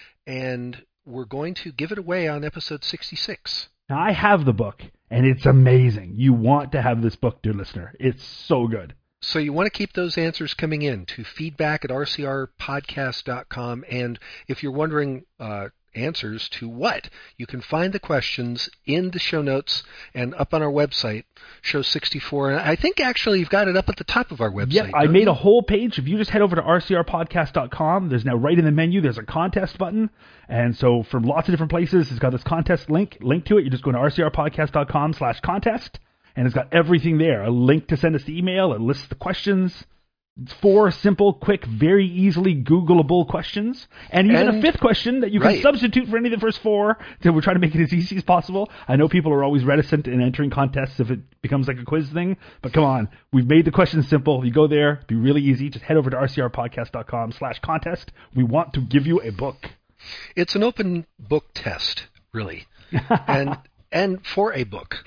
and we're going to give it away on episode sixty-six. Now, I have the book, and it's amazing. You want to have this book, dear listener. It's so good. So you want to keep those answers coming in to feedback at r c r podcast dot com, and if you're wondering uh, answers to what, you can find the questions in the show notes and up on our website, show sixty-four. And I think actually you've got it up at the top of our website. Yep, I don't made you? a whole page. If you just head over to r c r podcast dot com, there's now right in the menu, there's a contest button. And so from lots of different places, it's got this contest link. Link to it. You just go to r c r podcast dot com slash contest. And it's got everything there. A link to send us the email. It lists the questions. It's four simple, quick, very easily Googleable questions. And even And- a fifth question that you can right. substitute for any of the first four. So we're trying to make it as easy as possible. I know people are always reticent in entering contests if it becomes like a quiz thing. But come on. We've made the questions simple. You go there. Be really easy. Just head over to r c r podcast dot com slash contest. We want to give you a book. It's an open book test, really, and and for a book.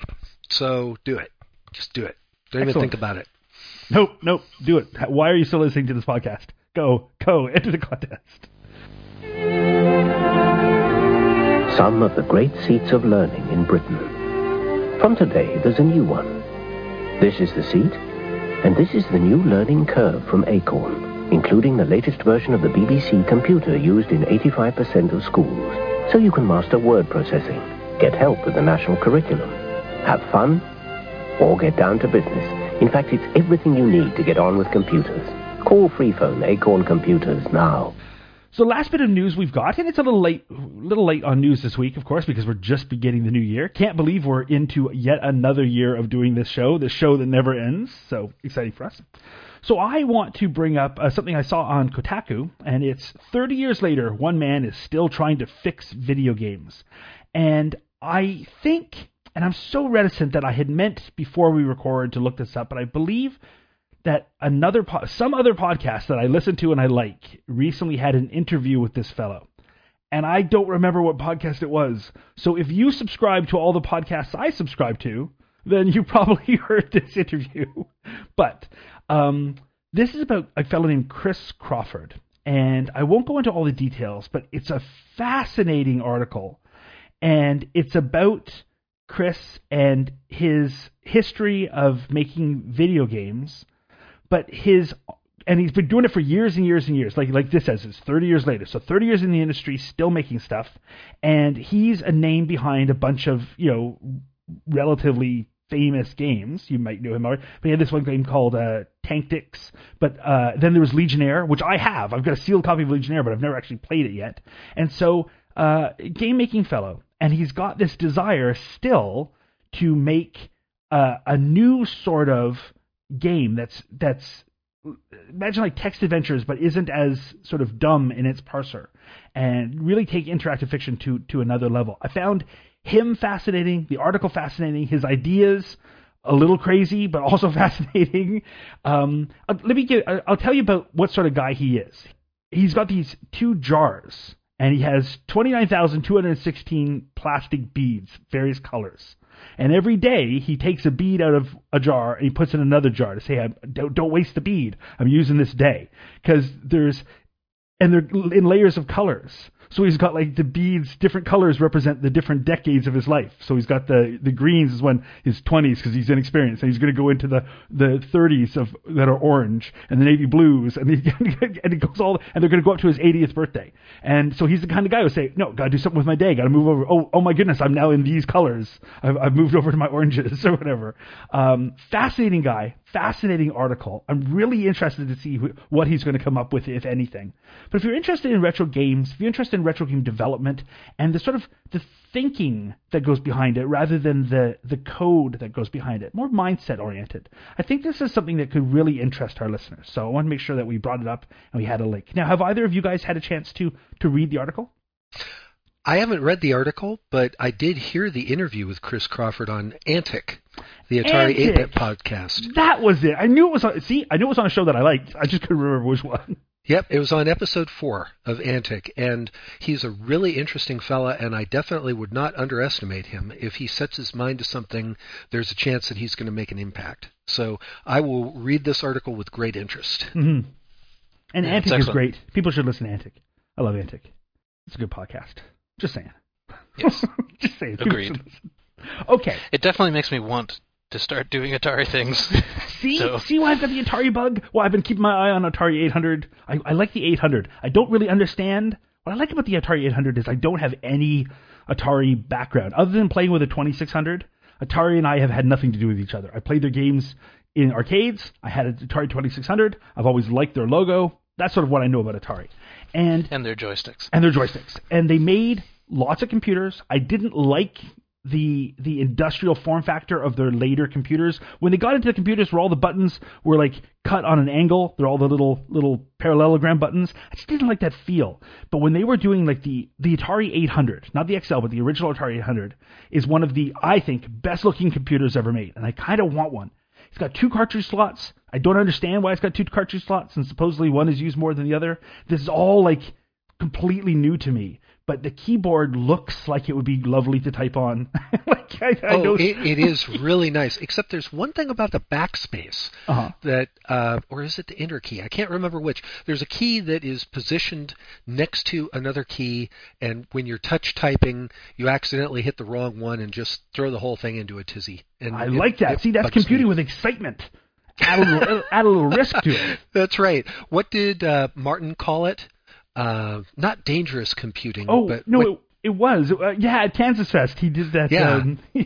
So do it. Just do it. Don't even Excellent. think about it. Nope, nope. Do it. Why are you still listening to this podcast? Go, go, enter the contest. Some of the great seats of learning in Britain. From today, there's a new one. This is the seat, and this is the new learning curve from Acorn, including the latest version of the B B C computer used in eighty-five percent of schools, so you can master word processing, get help with the national curriculum, have fun, or get down to business. In fact, it's everything you need to get on with computers. Call Freephone Acorn Computers now. So last bit of news we've got, and it's a little late, little late on news this week, of course, because we're just beginning the new year. Can't believe we're into yet another year of doing this show, this show that never ends. So exciting for us. So I want to bring up uh, something I saw on Kotaku, and it's thirty years later, one man is still trying to fix video games. And I think, and I'm so reticent that I had meant before we recorded to look this up, but I believe that another po- some other podcast that I listen to and I like recently had an interview with this fellow. And I don't remember what podcast it was. So if you subscribe to all the podcasts I subscribe to, then you probably heard this interview. But um, this is about a fellow named Chris Crawford. And I won't go into all the details, but it's a fascinating article. And it's about Chris and his history of making video games. But his, and he's been doing it for years and years and years. Like like this says, it's thirty years later. So thirty years in the industry, still making stuff. And he's a name behind a bunch of, you know, relatively famous games. You might know him already. But he had this one game called uh, Tactics. But uh, then there was Legionnaire, which I have. I've got a sealed copy of Legionnaire, but I've never actually played it yet. And so, uh, game-making fellow. And he's got this desire still to make uh, a new sort of game that's that's imagine like text adventures, but isn't as sort of dumb in its parser, and really take interactive fiction to to another level. I found him fascinating, the article fascinating, his ideas a little crazy, but also fascinating. Um, uh, let me give. I'll tell you about what sort of guy he is. He's got these two jars, and he has twenty-nine thousand two hundred sixteen plastic beads, various colors. And every day he takes a bead out of a jar and he puts in another jar to say, don't, don't waste the bead. I'm using this day. Because there's, and they're in layers of colors. So he's got like the beads, different colors represent the different decades of his life. So he's got the, the greens is when his twenties because he's inexperienced, and he's going to go into the, the thirties of that are orange, and the navy blues, and, he, and it goes all, and they're going to go up to his eightieth birthday. And so he's the kind of guy who say, no, got to do something with my day, got to move over. Oh, oh my goodness, I'm now in these colors. I've, I've moved over to my oranges or whatever. Um, fascinating guy, fascinating article. I'm really interested to see wh- what he's going to come up with, if anything. But if you're interested in retro games, if you're interested in retro game development and the sort of the thinking that goes behind it rather than the, the code that goes behind it, more mindset oriented, I think this is something that could really interest our listeners. So I want to make sure that we brought it up and we had a link. Now, have either of you guys had a chance to, to read the article? I haven't read the article, but I did hear the interview with Chris Crawford on Antic, the Atari Antic. eight-bit podcast. That was it. I knew it was on, see, I knew it was on a show that I liked. I just couldn't remember which one. Yep, it was on episode four of Antic, and he's a really interesting fella, and I definitely would not underestimate him. If he sets his mind to something, there's a chance that he's going to make an impact. So I will read this article with great interest. Mm-hmm. And Yeah, Antic it's is excellent. great. People should listen to Antic. I love Antic. It's a good podcast. Just saying. Yes. Just saying. People Agreed. should listen. Okay. It definitely makes me want to start doing Atari things. See, So- see why I've got the Atari bug? Well, I've been keeping my eye on Atari eight hundred. I, I like the eight hundred. I don't really understand. What I like about the Atari eight hundred is I don't have any Atari background. Other than playing with a twenty-six hundred, Atari and I have had nothing to do with each other. I played their games in arcades. I had an Atari twenty-six hundred. I've always liked their logo. That's sort of what I know about Atari. And And their joysticks. and their joysticks. And they made lots of computers. I didn't like the the industrial form factor of their later computers. When they got into the computers where all the buttons were like cut on an angle, they're all the little little parallelogram buttons. I just didn't like that feel. But when they were doing like the the Atari eight hundred, not the X L, but the original Atari eight hundred, is one of the, I think, best looking computers ever made. And I kind of want one. It's got two cartridge slots. I don't understand why it's got two cartridge slots, and supposedly one is used more than the other. This is all like completely new to me. But the keyboard looks like it would be lovely to type on. like I, I Oh, know. it, it is really nice. Except there's one thing about the backspace Uh-huh. that, uh, or is it the enter key? I can't remember which. There's a key that is positioned next to another key, and when you're touch typing, you accidentally hit the wrong one and just throw the whole thing into a tizzy. And I it- like that. it See, that's bugs computing me. with excitement. Add a little, add a little risk to it. That's right. What did uh, Martin call it? Uh, not dangerous computing. Oh but no, what- it, it was. Uh, yeah, at Kansas Fest, he did that. Yeah. Um, it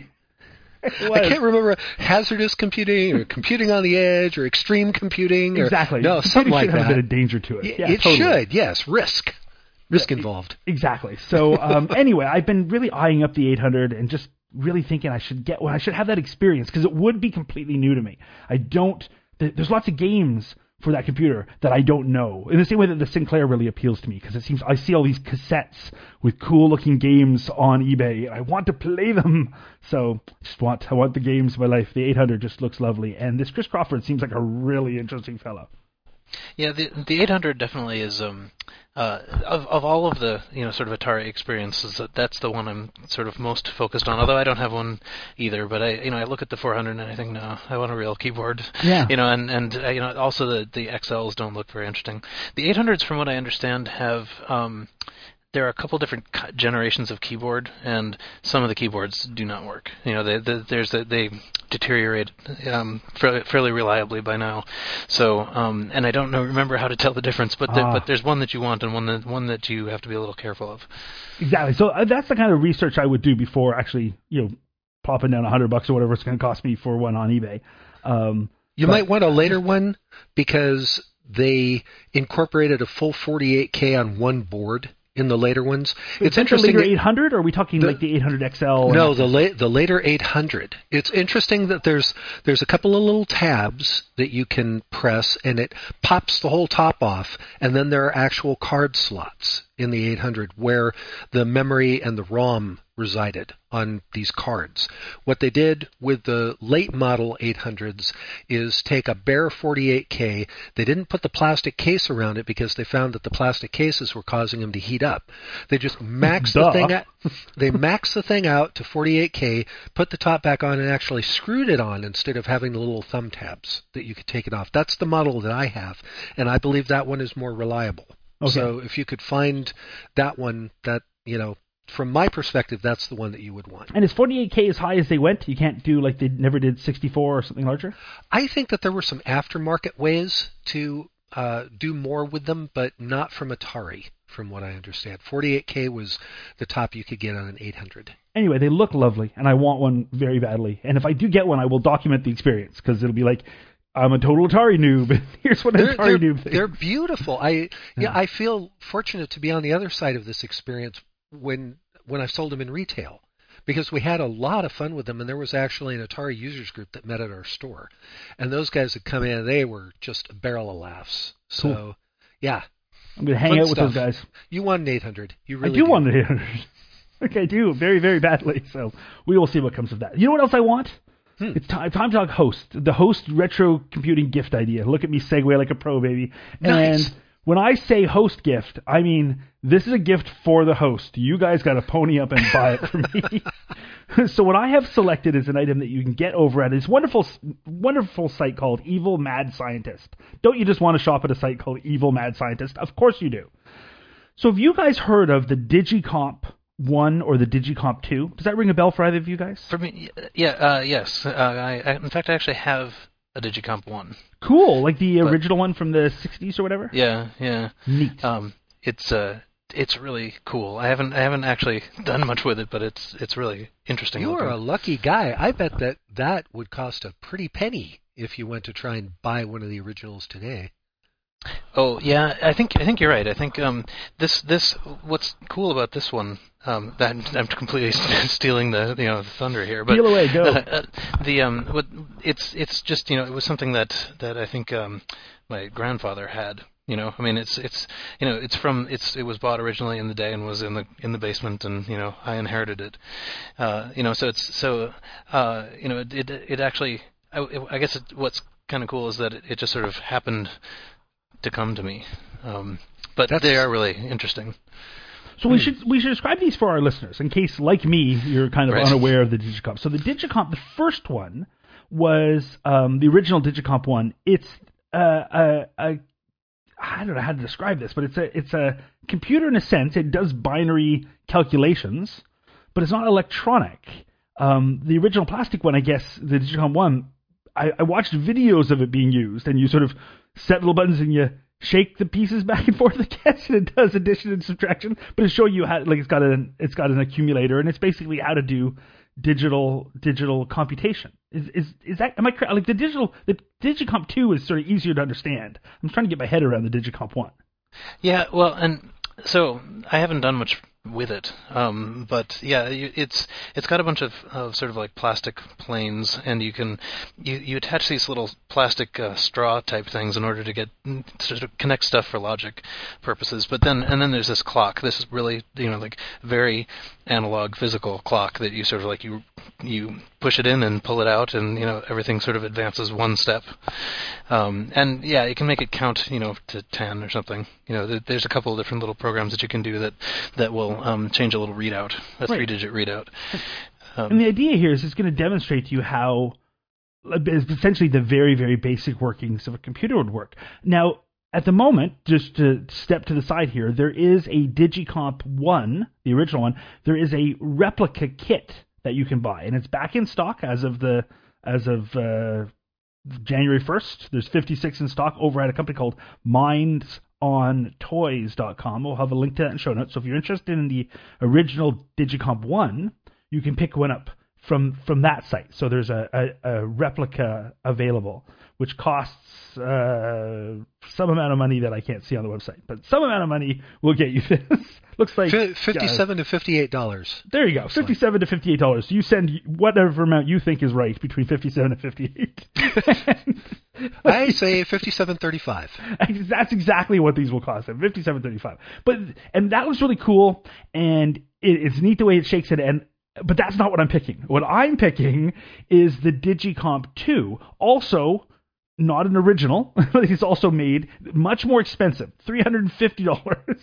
I was. can't remember hazardous computing or computing on the edge or extreme computing. Or, Exactly. No, Computing something like should have that. a bit of danger to it. Y- Yeah, it totally. should, yes. Risk. Risk involved. Exactly. So um, anyway, I've been really eyeing up the eight hundred and just really thinking I should get one. I should have that experience because it would be completely new to me. I don't. th- There's lots of games for that computer that I don't know. In the same way that the Sinclair really appeals to me because it seems I see all these cassettes with cool looking games on eBay and I want to play them. So just want I want the games of my life. The eight hundred just looks lovely, and this Chris Crawford seems like a really interesting fellow. Yeah, the the eight hundred definitely is um uh of of all of the you know sort of Atari experiences, that that's the one I'm sort of most focused on. Although I don't have one either, but I you know I look at the four hundred and I think no, I want a real keyboard. Yeah. You know, and and uh, you know also the the X Ls don't look very interesting. The eight hundreds, from what I understand, have um. There are a couple different co- generations of keyboard, and some of the keyboards do not work. You know, they, they, there's a, they deteriorate um, fairly, fairly reliably by now. So, um, and I don't know remember how to tell the difference, but the, Ah. but there's one that you want and one that one that you have to be a little careful of. Exactly. So uh, that's the kind of research I would do before actually, you know, popping down a hundred bucks or whatever it's going to cost me for one on eBay. Um, You but- might want a later one because they incorporated a full forty-eight K on one board. in the later ones. Is It's that interesting. the later that- eight hundred, or are we talking the- like the eight hundred X L? No, and- the la- the later eight hundred. It's interesting that there's there's a couple of little tabs that you can press, and it pops the whole top off, and then there are actual card slots in the eight hundred where the memory and the ROM resided on these cards. What they did with the late model eight hundreds is take a bare forty-eight K. They didn't put the plastic case around it because they found that the plastic cases were causing them to heat up. They just maxed the Duh. thing out. They maxed the thing out to forty-eight K, put the top back on, and actually screwed it on instead of having the little thumb tabs that you could take it off. That's the model that I have, and I believe that one is more reliable. Okay. So if you could find that one, that, you know, from my perspective, that's the one that you would want. And is forty-eight K as high as they went? You can't do like they never did sixty-four or something larger? I think that there were some aftermarket ways to uh, do more with them, but not from Atari, from what I understand. forty-eight K was the top you could get on an eight hundred. Anyway, they look lovely, and I want one very badly. And if I do get one, I will document the experience, because it'll be like, I'm a total Atari noob. Here's what an They're, Atari they're, noob thinks. they're beautiful. I yeah, Yeah. I feel fortunate to be on the other side of this experience when when I sold them in retail, because we had a lot of fun with them, and there was actually an Atari users group that met at our store, and those guys had come in, and they were just a barrel of laughs. So Cool. yeah, I'm going to hang fun out with stuff. those guys. You want an eight hundred. You really I do want an eight hundred. Okay, I do, very, very badly. So we will see what comes of that. You know what else I want? Hmm. It's time, time to talk Host. The Host retro computing gift idea. Look at me segue like a pro, baby. Nice. And when I say Host gift, I mean this is a gift for the host. You guys got to pony up and buy it for me. So what I have selected is an item that you can get over at this wonderful, wonderful site called Evil Mad Scientist. Don't you just want to shop at a site called Evil Mad Scientist? Of course you do. So have you guys heard of the Digicomp one or the Digicomp two? Does that ring a bell for either of you guys? For me, yeah, uh, yes. Uh, I, I, in fact, I actually have a Digicomp one. Cool, like the But- original one from the sixties or whatever? Yeah, yeah. Neat. Um, it's uh, it's really cool. I haven't I haven't actually done much with it, but it's it's really interesting. You are a looking. lucky guy. I bet that that would cost a pretty penny if you went to try and buy one of the originals today. Oh yeah, I think I think you're right. I think um, this this what's cool about this one. Um, that I'm completely stealing the you know the thunder here, but Steal away, go. Uh, uh, the um, what it's it's just you know it was something that that I think um, my grandfather had. You know, I mean, it's it's you know it's from it's it was bought originally in the day and was in the in the basement, and you know I inherited it. Uh, you know, so it's so uh, you know it it, it actually I, it, I guess it, what's kind of cool is that it, it just sort of happened to come to me. Um, but That's- they are really interesting. So we should we should describe these for our listeners in case, like me, you're kind of Right. unaware of the Digicomp. So the Digicomp, the first one was um, the original Digicomp one. It's uh, a, a I don't know how to describe this, but it's a it's a computer in a sense. It does binary calculations, but it's not electronic. Um, the original plastic one, I guess, the Digicomp one, I, I watched videos of it being used, and you sort of set little buttons and you shake the pieces back and forth, I guess, and it does addition and subtraction. But it's showing you how, like, it's got an it's got an accumulator, and it's basically how to do digital digital computation. Is is is that am I correct? Like the digital the Digicomp two is sort of easier to understand. I'm trying to get my head around the Digicomp one. Yeah, well, and so I haven't done much with it, um, but yeah, you, it's it's got a bunch of, of sort of like plastic planes, and you can you, you attach these little plastic uh, straw type things in order to get sort of connect stuff for logic purposes. But then and then there's this clock. This is really you know like very analog physical clock that you sort of like you you push it in and pull it out, and you know everything sort of advances one step. Um, and yeah, you can make it count you know to ten or something. You know, there, there's a couple of different little programs that you can do that that will um, change a little readout, a Right. three-digit readout. Um, And the idea here is it's going to demonstrate to you how essentially the very, very basic workings of a computer would work. Now, at the moment, just to step to the side here, there is a Digicomp one, the original one. There is a replica kit that you can buy, and it's back in stock as of the as of uh, January first. There's fifty-six in stock over at a company called minds on toys dot com. We'll have a link to that in show notes. So if you're interested in the original Digicomp one, you can pick one up from from that site. So there's a, a, a replica available, which costs uh, some amount of money that I can't see on the website, but some amount of money will get you this. Looks like F- fifty-seven to fifty-eight dollars. There you go, fifty-seven to fifty-eight dollars. You send whatever amount you think is right between fifty-seven and fifty-eight. I say fifty-seven thirty-five. That's exactly what these will cost. At fifty-seven thirty-five. But and that was really cool, and it, it's neat the way it shakes it. And but that's not what I'm picking. What I'm picking is the Digicomp two, also not an original. It's also made much more expensive, three hundred fifty dollars.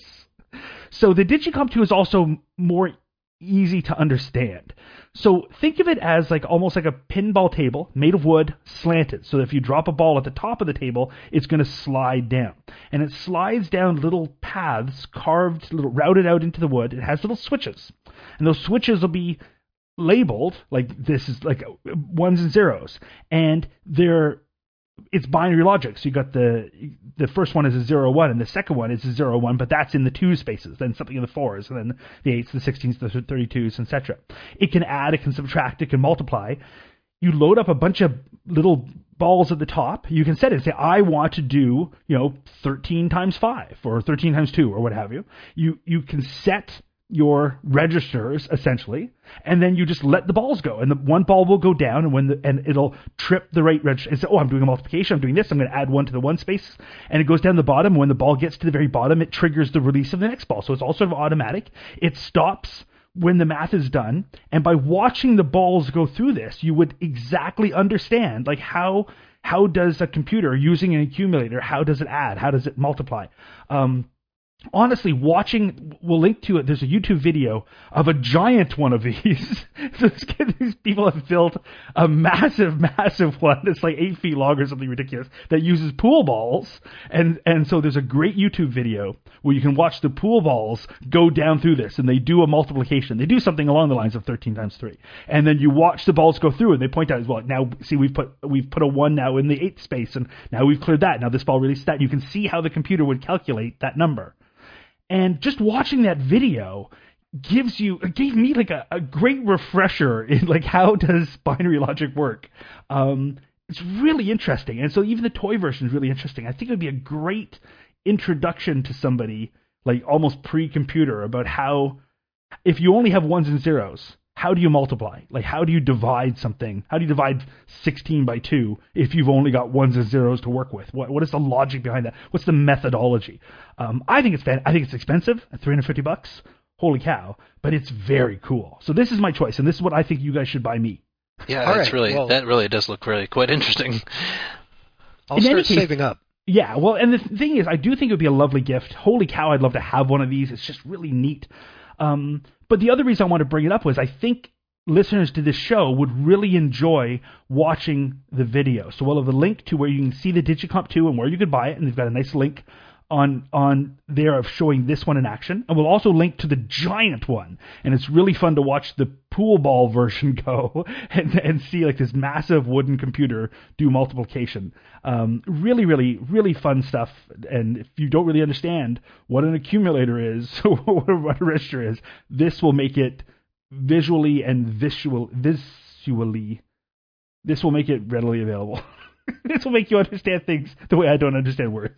So the Digicomp two is also more easy to understand. So think of it as like almost like a pinball table made of wood, slanted. So if you drop a ball at the top of the table, it's going to slide down. And it slides down little paths carved, little routed out into the wood. It has little switches. And those switches will be labeled like this is like ones and zeros. And they're it's binary logic. So you got the the first one is a zero one, and the second one is a zero one, but that's in the two spaces. Then something in the fours, and then the eights, the sixteens, the thirty-twos, et cetera. It can add, it can subtract, it can multiply. You load up a bunch of little balls at the top. You can set it and say, I want to do, you know, thirteen times five or thirteen times two or what have you. You you can set your registers essentially, and then you just let the balls go, and the one ball will go down, and when the, and it'll trip the right register and say, oh, I'm doing a multiplication, I'm doing this, I'm going to add one to the one space, and it goes down the bottom. When the ball gets to the very bottom, it triggers the release of the next ball. So it's all sort of automatic. It stops when the math is done, and by watching the balls go through this, you would exactly understand like how how does a computer using an accumulator, how does it add, how does it multiply. Um, Honestly, watching, we'll link to it. There's a YouTube video of a giant one of these. So these people have built a massive, massive one that's like eight feet long or something ridiculous that uses pool balls. And, and so there's a great YouTube video where you can watch the pool balls go down through this, and they do a multiplication. They do something along the lines of thirteen times three. And then you watch the balls go through, and they point out as well, now, see, we've put, we've put a one now in the eighth space, and now we've cleared that. Now this ball released that. You can see how the computer would calculate that number. And just watching that video gives you, it gave me like a, a great refresher in like how does binary logic work. Um, it's really interesting. And so even the toy version is really interesting. I think it would be a great introduction to somebody like almost pre-computer about how, if you only have ones and zeros, how do you multiply? Like how do you divide something? How do you divide sixteen by two if you've only got ones and zeros to work with? What what is the logic behind that? What's the methodology? Um, I think it's fan- I think it's expensive at three hundred fifty bucks. Holy cow! But it's very cool. So this is my choice, and this is what I think you guys should buy me. Yeah, All that's right, really well- that really does look really quite interesting. I'll In start any case- saving up. Yeah, well, and the thing is, I do think it would be a lovely gift. Holy cow, I'd love to have one of these. It's just really neat. Um, but the other reason I want to bring it up was I think listeners to this show would really enjoy watching the video. So we'll have a link to where you can see the Digicomp two and where you could buy it, and they've got a nice link on on there of showing this one in action. And we'll also link to the giant one, and it's really fun to watch the pool ball version go and, and see like this massive wooden computer do multiplication. Um, really, really, really fun stuff. And if you don't really understand what an accumulator is or what a register is, this will make it visually and visual visually. This will make it readily available. This will make you understand things the way I don't understand words.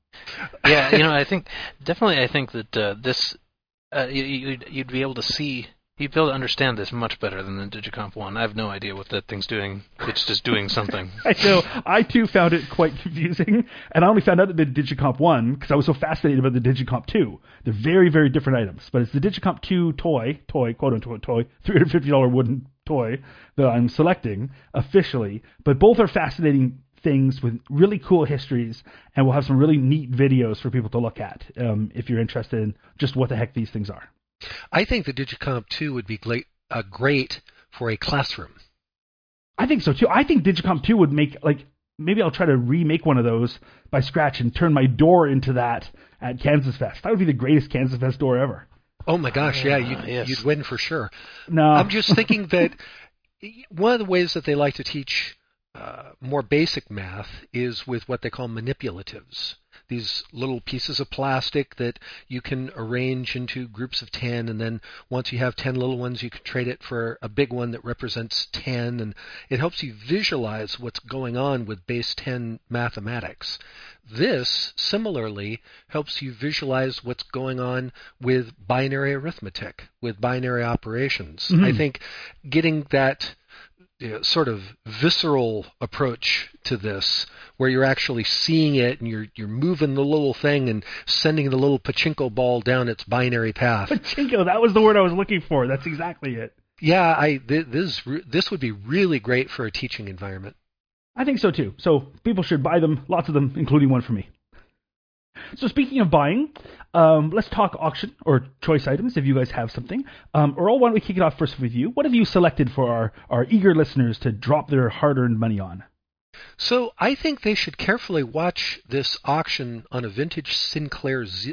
Yeah, you know, I think definitely. I think that uh, this uh, you, you'd, you'd be able to see, you'd be able to understand this much better than the Digicomp one. I have no idea what that thing's doing. It's just doing something. I know. I too found it quite confusing, and I only found out that the Digicomp one because I was so fascinated about the Digicomp two. They're very, very different items, but it's the Digicomp two toy, toy, quote unquote toy, three hundred fifty dollars wooden toy that I'm selecting officially. But both are fascinating things with really cool histories, and we'll have some really neat videos for people to look at um, if you're interested in just what the heck these things are. I think the Digicomp two would be great, uh, great for a classroom. I think so too. I think Digicomp two would make, like, maybe I'll try to remake one of those by scratch and turn my door into that at Kansas Fest. That would be the greatest Kansas Fest door ever. Oh my gosh, yeah, you'd, Uh, yes. you'd win for sure. No, I'm just thinking that one of the ways that they like to teach uh, more basic math is with what they call manipulatives. these little pieces of plastic that you can arrange into groups of ten, and then once you have ten little ones, you can trade it for a big one that represents ten, and it helps you visualize what's going on with base ten mathematics. This, similarly, helps you visualize what's going on with binary arithmetic, with binary operations. Mm-hmm. I think getting that you know, sort of visceral approach to this, where you're actually seeing it and you're you're moving the little thing and sending the little pachinko ball down its binary path. Pachinko, that was the word I was looking for. That's exactly it. Yeah, I th- this this would be really great for a teaching environment. I think so too. So people should buy them, lots of them, including one for me. So speaking of buying, um, let's talk auction or choice items if you guys have something. Um, Earl, why don't we kick it off first with you? What have you selected for our, our eager listeners to drop their hard-earned money on? So I think they should carefully watch this auction on a vintage Sinclair Z-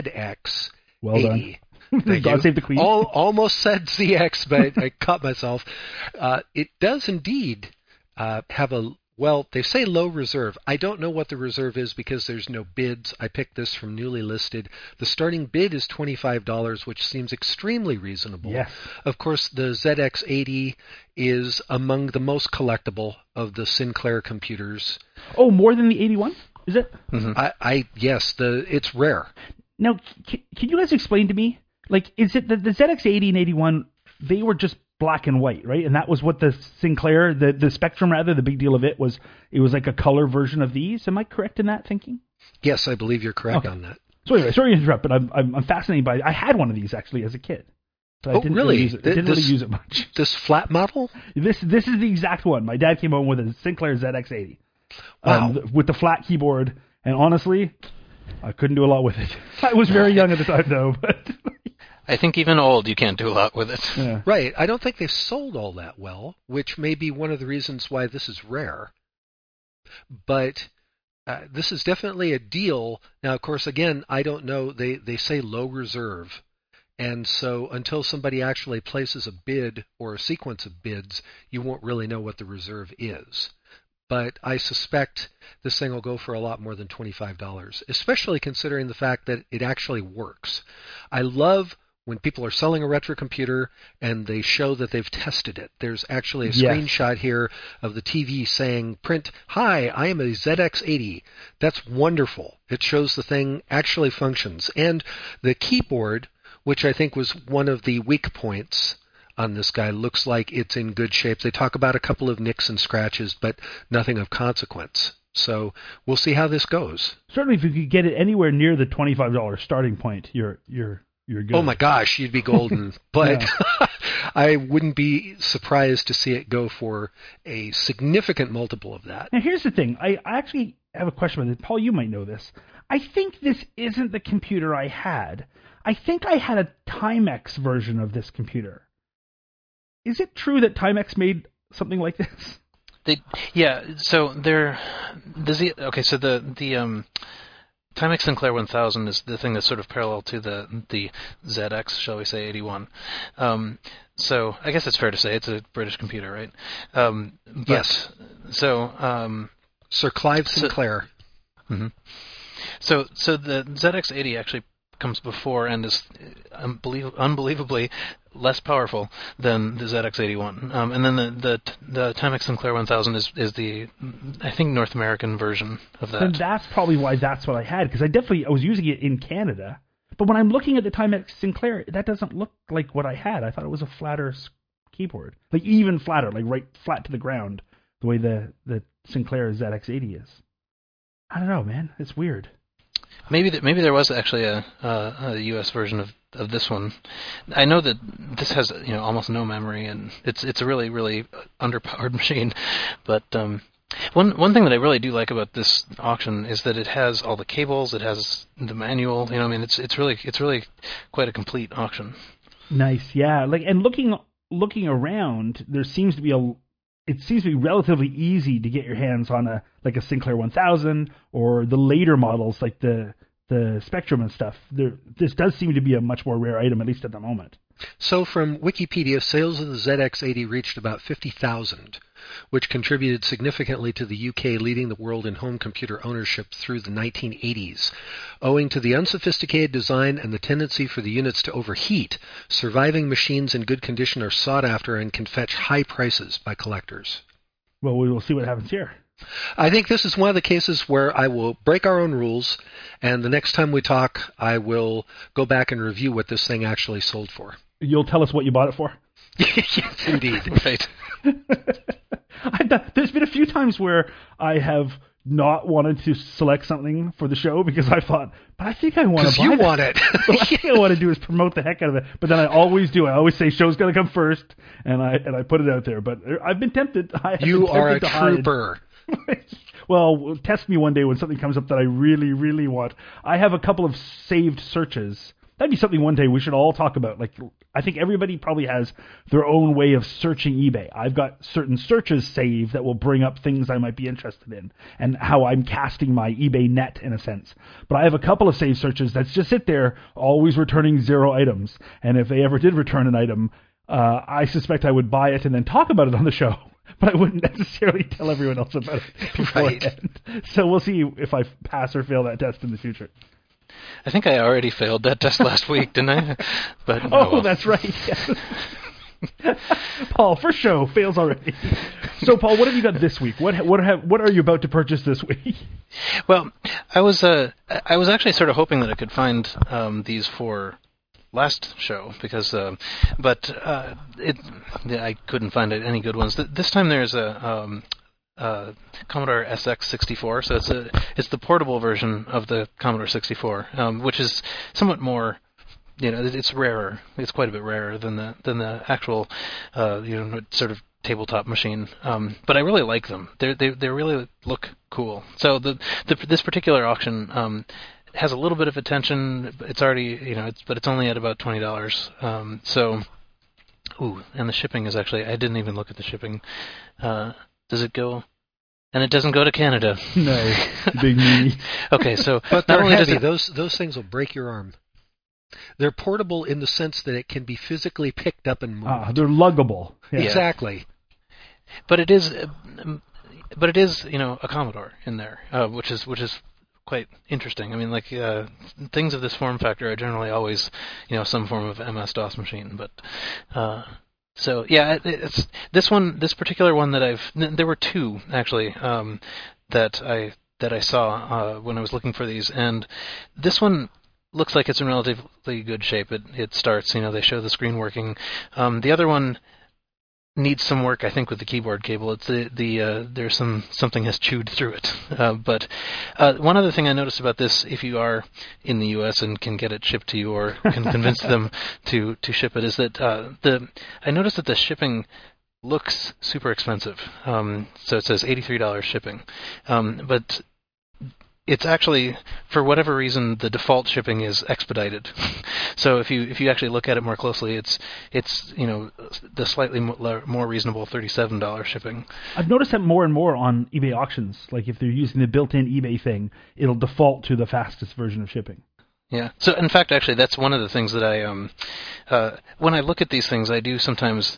ZX Well eighty. done. Thank God you. save the Queen. All, almost said Z X, but I caught myself. Uh, it does indeed uh, have a, well, they say low reserve. I don't know what the reserve is because there's no bids. I picked this from Newly Listed. The starting bid is twenty-five dollars, which seems extremely reasonable. Yes. Of course, the Z X eighty is among the most collectible of the Sinclair computers. Oh, more than the eighty-one? Is it? Mm-hmm. I, I yes, the it's rare. Now, c- can you guys explain to me, like, is it that the Z X eighty and eighty-one, they were just black and white, right? And that was what the Sinclair, the, the Spectrum rather, the big deal of it was, it was like a color version of these. Am I correct in that thinking? Yes, I believe you're correct Okay. on that. So anyway, sorry to interrupt, but I'm, I'm, I'm fascinated by it. I had one of these actually as a kid. But I Oh, didn't really? use it. I Th- didn't this- really use it much. This flat model? This this is the exact one. My dad came home with a Sinclair Z X eighty. Wow. Um, th- with the flat keyboard. And honestly, I couldn't do a lot with it. I was very young at the time, though. But I think even old, you can't do a lot with it. yeah. Right. I don't think they've sold all that well, which may be one of the reasons why this is rare. But uh, this is definitely a deal. Now, of course, again, I don't know. They, they say low reserve. And so until somebody actually places a bid or a sequence of bids, you won't really know what the reserve is. But I suspect this thing will go for a lot more than twenty-five dollars, especially considering the fact that it actually works. I love when people are selling a retro computer and they show that they've tested it. There's actually a Yes. screenshot here of the T V saying, print, hi, I am a Z X eighty. That's wonderful. It shows the thing actually functions. And the keyboard, which I think was one of the weak points on this guy, looks like it's in good shape. They talk about a couple of nicks and scratches, but nothing of consequence. So we'll see how this goes. Certainly, if you could get it anywhere near the twenty-five dollars starting point, you're you're you're good. Oh my gosh, you'd be golden. But Yeah. I wouldn't be surprised to see it go for a significant multiple of that. Now, here's the thing. I, I actually have a question about this. Paul, you might know this. I think this isn't the computer I had. I think I had a Timex version of this computer. Is it true that Timex made something like this? They, yeah. So they're the Z, okay. So the the um, Timex Sinclair one thousand is the thing that's sort of parallel to the the Z X, shall we say, eighty-one. Um, so I guess it's fair to say it's a British computer, right? Um, but, Yes. So um, Sir Clive Sinclair. hmm So so the Z X eighty actually comes before and is unbelie- unbelievably less powerful than the Z X eighty-one. Um, and then the, the the Timex Sinclair one thousand is is the I think North American version of that. Then that's probably why that's what I had, because I definitely I was using it in Canada. But when I'm looking at the Timex Sinclair, that doesn't look like what I had. I thought it was a flatter s- keyboard, like even flatter, like right flat to the ground, the way the the Sinclair Z X eighty is. I don't know, man. It's weird. Maybe that maybe there was actually a, a, a U S version of, of this one. I know that this has you know almost no memory, and it's it's a really really underpowered machine. But um, one one thing that I really do like about this auction is that it has all the cables, it has the manual. You know, I mean, it's it's really it's really quite a complete auction. Nice, yeah. Like, and looking looking around, there seems to be a. It seems to be relatively easy to get your hands on a like a Sinclair one thousand or the later models like the the Spectrum and stuff. There, this does seem to be a much more rare item, at least at the moment. So from Wikipedia, sales of the Z X eighty reached about fifty thousand, which contributed significantly to the U K leading the world in home computer ownership through the nineteen eighties. Owing to the unsophisticated design and the tendency for the units to overheat, surviving machines in good condition are sought after and can fetch high prices by collectors. Well, we will see what happens here. I think this is one of the cases where I will break our own rules, and the next time we talk, I will go back and review what this thing actually sold for. You'll tell us what you bought it for? Yes, indeed. Right. I've done, there's been a few times where I have not wanted to select something for the show because I thought, but I think I want to buy you that. want it. The last thing I want to do is promote the heck out of it. But then I always do. I always say show's going to come first, and I and I put it out there. But I've been tempted. I have You been are a tempted to hide. trooper. Well, test me one day when something comes up that I really, really want. I have a couple of saved searches. That'd be something one day we should all talk about. Like, I think everybody probably has their own way of searching eBay. I've got certain searches saved that will bring up things I might be interested in and how I'm casting my eBay net in a sense. But I have a couple of saved searches that just sit there, always returning zero items. And if they ever did return an item, uh, I suspect I would buy it and then talk about it on the show. But I wouldn't necessarily tell everyone else about it beforehand. Right. So we'll see if I pass or fail that test in the future. I think I already failed that test last week, didn't I? But oh, oh well. That's right. Yes. Paul, first show fails already. So, Paul, what have you got this week? What what have what are you about to purchase this week? Well, I was uh I was actually sort of hoping that I could find um, these for last show because, uh, but uh, it I couldn't find any good ones. This time there's a. Um, Uh, Commodore S X sixty-four, so it's a it's the portable version of the Commodore sixty-four, um, which is somewhat more, you know, it's rarer. It's quite a bit rarer than the than the actual, uh, you know, sort of tabletop machine. Um, but I really like them. They they they really look cool. So the, the this particular auction um, has a little bit of attention. It's already, you know, it's but it's only at about twenty dollars. Um, so, ooh, and the shipping is actually I didn't even look at the shipping. Uh, does it go? And it doesn't go to Canada. No, big meanie. Okay, so but not they're only heavy. does it, Those those things will break your arm. They're portable in the sense that it can be physically picked up and moved. Ah, they're luggable. Yeah. Exactly. But it is, uh, but it is, you know, a Commodore in there, uh, which is which is quite interesting. I mean, like uh, things of this form factor are generally always, you know, some form of M S DOS machine, but. Uh, So yeah, it's this one, this particular one that I've. There were two actually um, that I that I saw uh, when I was looking for these, and this one looks like it's in relatively good shape. It it starts, you know, they show the screen working. Um, the other one needs some work, I think, with the keyboard cable. It's the the uh, there's some something has chewed through it. Uh, but uh, one other thing I noticed about this, if you are in the U S and can get it shipped to you or can convince them to to ship it, is that uh, the I noticed that the shipping looks super expensive. Um, so it says eighty-three dollars shipping, um, but it's actually, for whatever reason, the default shipping is expedited. So if you if you actually look at it more closely, it's it's you know the slightly more reasonable thirty-seven dollars shipping. I've noticed that more and more on eBay auctions. Like if they're using the built-in eBay thing, it'll default to the fastest version of shipping. Yeah. So in fact, actually, that's one of the things that I um uh, when I look at these things, I do sometimes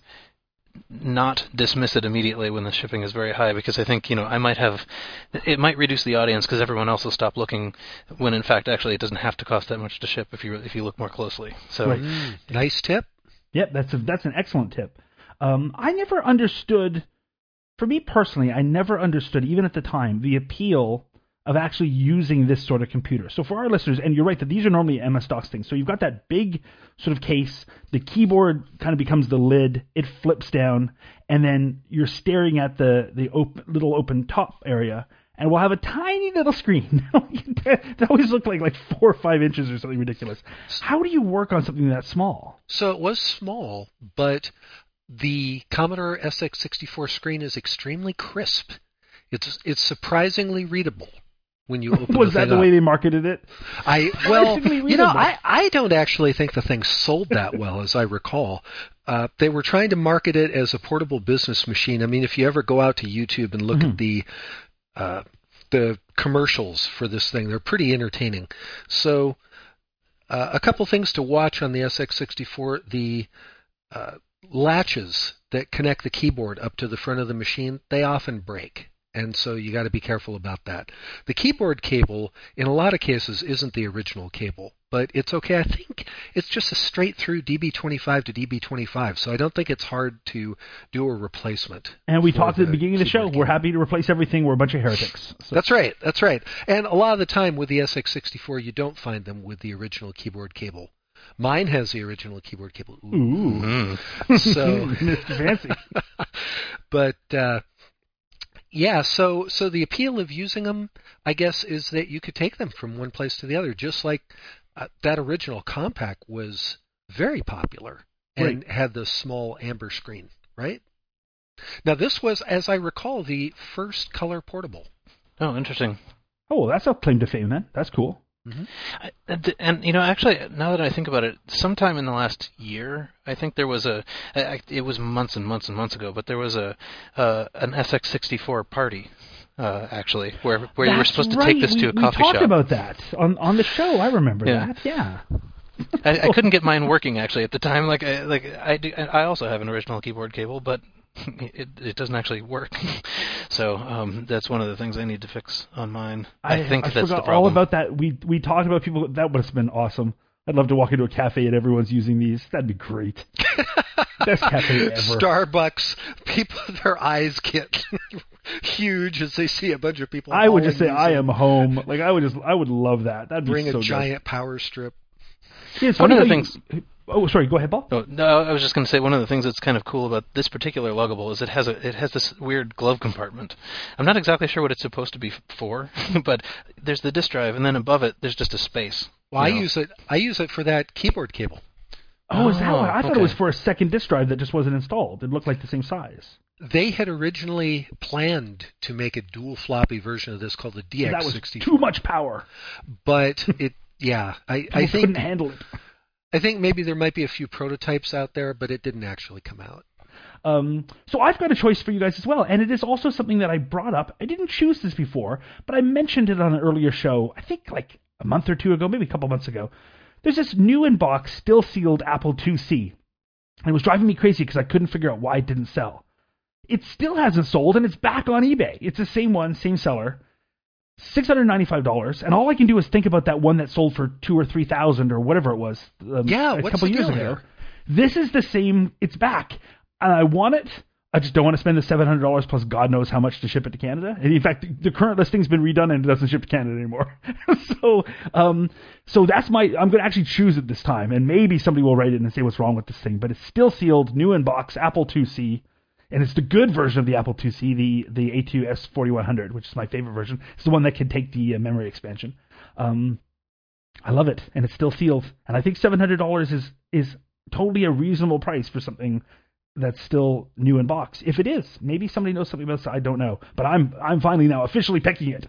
not dismiss it immediately when the shipping is very high, because I think, you know, I might have, it might reduce the audience because everyone else will stop looking, when in fact actually it doesn't have to cost that much to ship if you if you look more closely. So Right. Mm, nice tip. Yep, that's a, that's an excellent tip. Um, I never understood, for me personally, I never understood, even at the time, the appeal of actually using this sort of computer. So for our listeners, and you're right that these are normally M S DOS things, so you've got that big sort of case, the keyboard kind of becomes the lid, it flips down, and then you're staring at the, the open, little open top area, and we'll have a tiny little screen. It always looked like like four or five inches or something ridiculous. How do you work on something that small? So it was small, but the Commodore S X sixty-four screen is extremely crisp. It's it's surprisingly readable. When you open Was the that the up. way they marketed it? I well, Surprisingly you know, readable. I, I don't actually think the thing sold that well, as I recall. Uh, they were trying to market it as a portable business machine. I mean, if you ever go out to YouTube and look Mhm. at the uh, the commercials for this thing, they're pretty entertaining. So Uh, a couple things to watch on the S X sixty-four. The uh, latches that connect the keyboard up to the front of the machine, they often break. And so you got to be careful about that. The keyboard cable, in a lot of cases, isn't the original cable, but it's okay. I think it's just a straight through D B twenty-five to D B twenty-five, so I don't think it's hard to do a replacement. And we for talked at the beginning of the show, keyboard we're cable. happy to replace everything. We're a bunch of heretics. So. That's right, that's right. And a lot of the time with the S X sixty-four, you don't find them with the original keyboard cable. Mine has the original keyboard cable. Ooh. Ooh. So, Mister Fancy. but uh, yeah, so so the appeal of using them, I guess, is that you could take them from one place to the other, just like uh, that original compact was very popular and Right. had the small amber screen, right? Now this was, as I recall, the first color portable. Oh, interesting. Oh, that's a claim to fame then. That's cool. I- And, and you know, actually, now that I think about it, sometime in the last year, I think there was a. I- I- It was months and months and months ago, but there was a uh, an S X sixty-four party, uh, actually, where where you were That's supposed to right. take this we, to a we coffee talked shop. about that on on the show. I remember Yeah. that. Yeah. I, I couldn't get mine working actually at the time. Like I like I do, I also have an original keyboard cable, but it it doesn't actually work. So um, that's one of the things I need to fix on mine. I, think I that's forgot the problem. all about that. We we talked about people. That would have been awesome. I'd love to walk into a cafe and everyone's using these. That'd be great. Best cafe ever. Starbucks, people, their eyes get huge as they see a bunch of people. I would just say hauling I am home. Like I would just I would love that. That'd these- Bring be so a good. giant power strip. Yeah, it's One funny of the how you- Oh, sorry. Go ahead, Paul. Oh, no, I was just going to say one of the things that's kind of cool about this particular luggable is it has a it has this weird glove compartment. I'm not exactly sure what it's supposed to be f- for, but there's the disk drive, and then above it there's just a space. Well, I you know. use it. I use it for that keyboard cable. Oh, is that Oh, why? I thought okay. it was for a second disk drive that just wasn't installed. It looked like the same size. They had originally planned to make a dual floppy version of this called the D that X was sixty-four, too much power. but it, yeah, I, People I think couldn't handle it. I think maybe there might be a few prototypes out there, but it didn't actually come out. Um, so I've got a choice for you guys as well, and it is also something that I brought up. I didn't choose this before, but I mentioned it on an earlier show, I think like a month or two ago, maybe a couple months ago. There's this new in box, still sealed Apple two C. And it was driving me crazy because I couldn't figure out why it didn't sell. It still hasn't sold, and it's back on eBay. It's the same one, same seller. six hundred ninety-five dollars, and all I can do is think about that one that sold for two or three thousand or whatever it was um, Yeah, a what's couple the years deal ago. here? This is the same. It's back, and I want it. I just don't want to spend the seven hundred dollars plus God knows how much to ship it to Canada. And in fact, the current listing's been redone and it doesn't ship to Canada anymore. so, um, so that's my. I'm going to actually choose it this time, and maybe somebody will write in and say what's wrong with this thing. But it's still sealed, new in box, Apple two C. And it's the good version of the Apple two C, the, the A two S forty-one hundred, which is my favorite version. It's the one that can take the uh, memory expansion. Um, I love it, and it's still sealed. And I think seven hundred dollars is is totally a reasonable price for something that's still new in box. If it is, maybe somebody knows something about this. I don't know, but I'm I'm finally now officially picking it.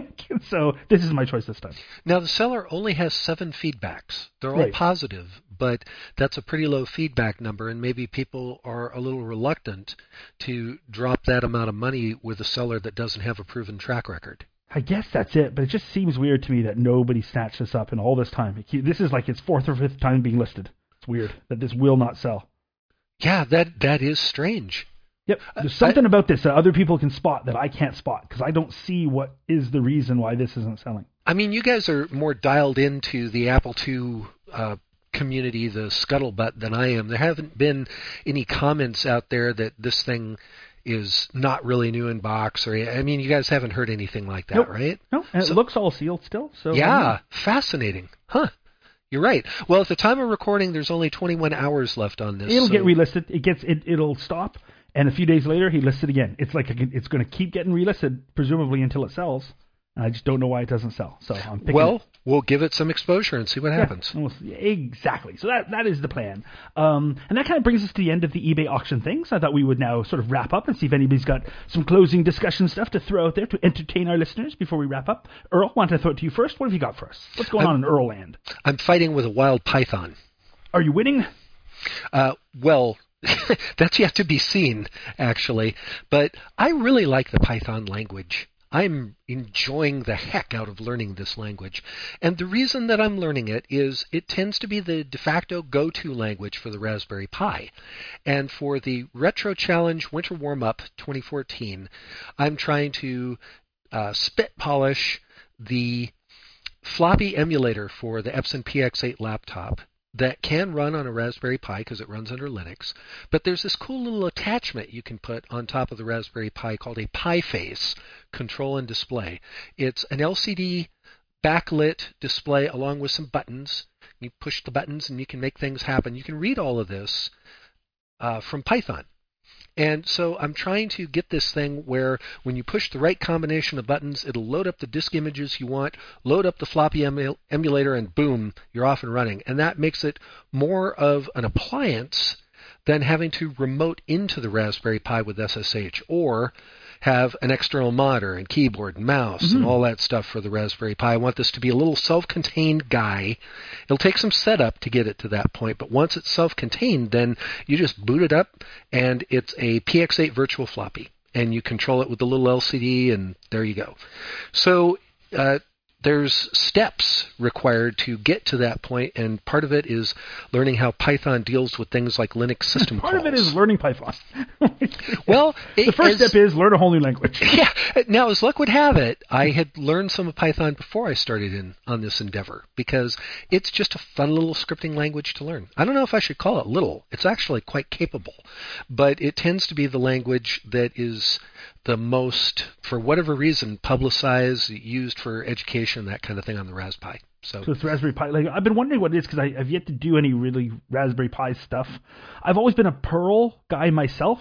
So this is my choice this time. Now, the seller only has seven feedbacks. They're all Right. positive, but that's a pretty low feedback number, and maybe people are a little reluctant to drop that amount of money with a seller that doesn't have a proven track record. I guess that's it, but it just seems weird to me that nobody snatched this up in all this time. It keep- This is like its fourth or fifth time being listed. It's weird that this will not sell. Yeah, that that is strange. Yep. There's something about this that other people can spot that I can't spot because I don't see what is the reason why this isn't selling. I mean, you guys are more dialed into the Apple two uh, community, the scuttlebutt, than I am. There haven't been any comments out there that this thing is not really new in box, or I mean, you guys haven't heard anything like that, Nope. right? No, and So- it looks all sealed still. So Yeah, fascinating. Huh. You're right. Well, at the time of recording, there's only twenty-one hours left on this. it'll so- get relisted. It gets it. It'll stop, and a few days later, he lists it again. It's like a, it's going to keep getting relisted, presumably until it sells. And I just don't know why it doesn't sell. So I'm picking. Well, we'll give it some exposure and see what Yeah, happens. and we'll see. Exactly. So that that is the plan. Um, and that kind of brings us to the end of the eBay auction things. I thought we would now sort of wrap up and see if anybody's got some closing discussion stuff to throw out there to entertain our listeners before we wrap up. Earl, want to throw it to you first? What have you got for us? What's going I'm- on in Earl land? I'm fighting with a wild python. Are you winning? Uh, well, that's yet to be seen, actually. But I really like the Python language. I'm enjoying the heck out of learning this language. And the reason that I'm learning it is it tends to be the de facto go-to language for the Raspberry Pi. And for the Retro Challenge Winter Warm-Up twenty fourteen, I'm trying to uh, spit polish the floppy emulator for the Epson P X eight laptop that can run on a Raspberry Pi because it runs under Linux. But there's this cool little attachment you can put on top of the Raspberry Pi called a PiFace control and display. It's an L C D backlit display along with some buttons. You push the buttons and you can make things happen. You can read all of this uh, from Python. And so I'm trying to get this thing where when you push the right combination of buttons, it'll load up the disk images you want, load up the floppy emu- emulator, and boom, you're off and running. And that makes it more of an appliance than having to remote into the Raspberry Pi with S S H or have an external monitor and keyboard and mouse mm-hmm. and all that stuff for the Raspberry Pi. I want this to be a little self-contained guy. It'll take some setup to get it to that point, but once it's self-contained, then you just boot it up, and it's a P X eight virtual floppy, and you control it with the little L C D, and there you go. So uh, there's steps required to get to that point, and part of it is learning how Python deals with things like Linux system part calls. Part of it is learning Python. Well, the first as, step is learn a whole new language. Yeah. Now, as luck would have it, I had learned some of Python before I started in on this endeavor because it's just a fun little scripting language to learn. I don't know if I should call it little. It's actually quite capable, but it tends to be the language that is the most, for whatever reason, publicized, used for education, that kind of thing on the Raspberry Pi. So, so it's Raspberry Pi. Like, I've been wondering what it is because I've yet to do any really Raspberry Pi stuff. I've always been a Perl guy myself,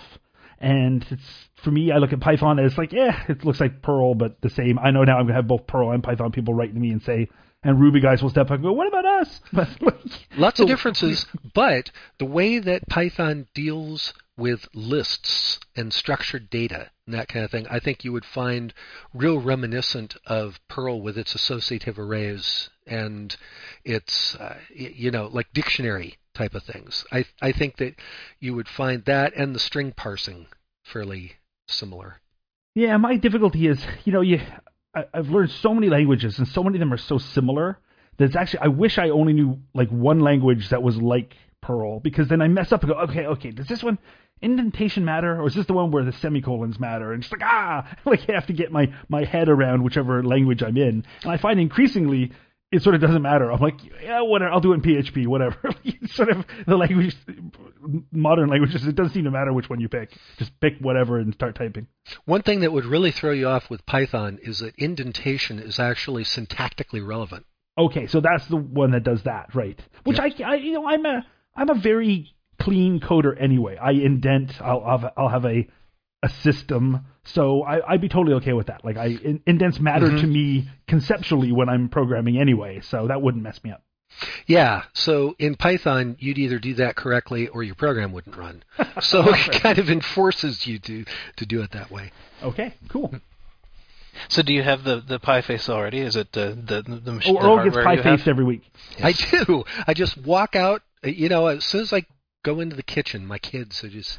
and it's for me, I look at Python and it's like, yeah, it looks like Perl, but the same. I know now I'm going to have both Perl and Python people write to me and say, and Ruby guys will step up and go, what about us? But, like, lots of differences, but the way that Python deals with lists and structured data and that kind of thing, I think you would find real reminiscent of Perl with its associative arrays and its, uh, you know, like dictionary type of things. I I think that you would find that and the string parsing fairly similar. Yeah, my difficulty is, you know, you I, I've learned so many languages and so many of them are so similar that it's actually, I wish I only knew like one language that was like Perl, because then I mess up and go, okay, okay, does this one indentation matter, or is this the one where the semicolons matter? And it's like, ah, like I have to get my, my head around whichever language I'm in. And I find increasingly it sort of doesn't matter. I'm like, yeah, whatever, I'll do it in P H P, whatever. Sort of the language, modern languages, it doesn't seem to matter which one you pick. Just pick whatever and start typing. One thing that would really throw you off with Python is that indentation is actually syntactically relevant. Okay, so that's the one that does that, right? Which yep. I, I, you know, I'm a, I'm a very clean coder anyway. I indent. I'll, I'll have, I'll have a, a system, so I, I'd be totally okay with that. Like, I in, indents matter mm-hmm. to me conceptually when I'm programming anyway, so that wouldn't mess me up. Yeah. So in Python, you'd either do that correctly or your program wouldn't run. So it kind of enforces you to to do it that way. Okay. Cool. So do you have the, the PiFace already? Is it the the the machine? Oh, Earl gets PiFace every week. Yes. I do. I just walk out. You know, as soon as I go into the kitchen, my kids are just.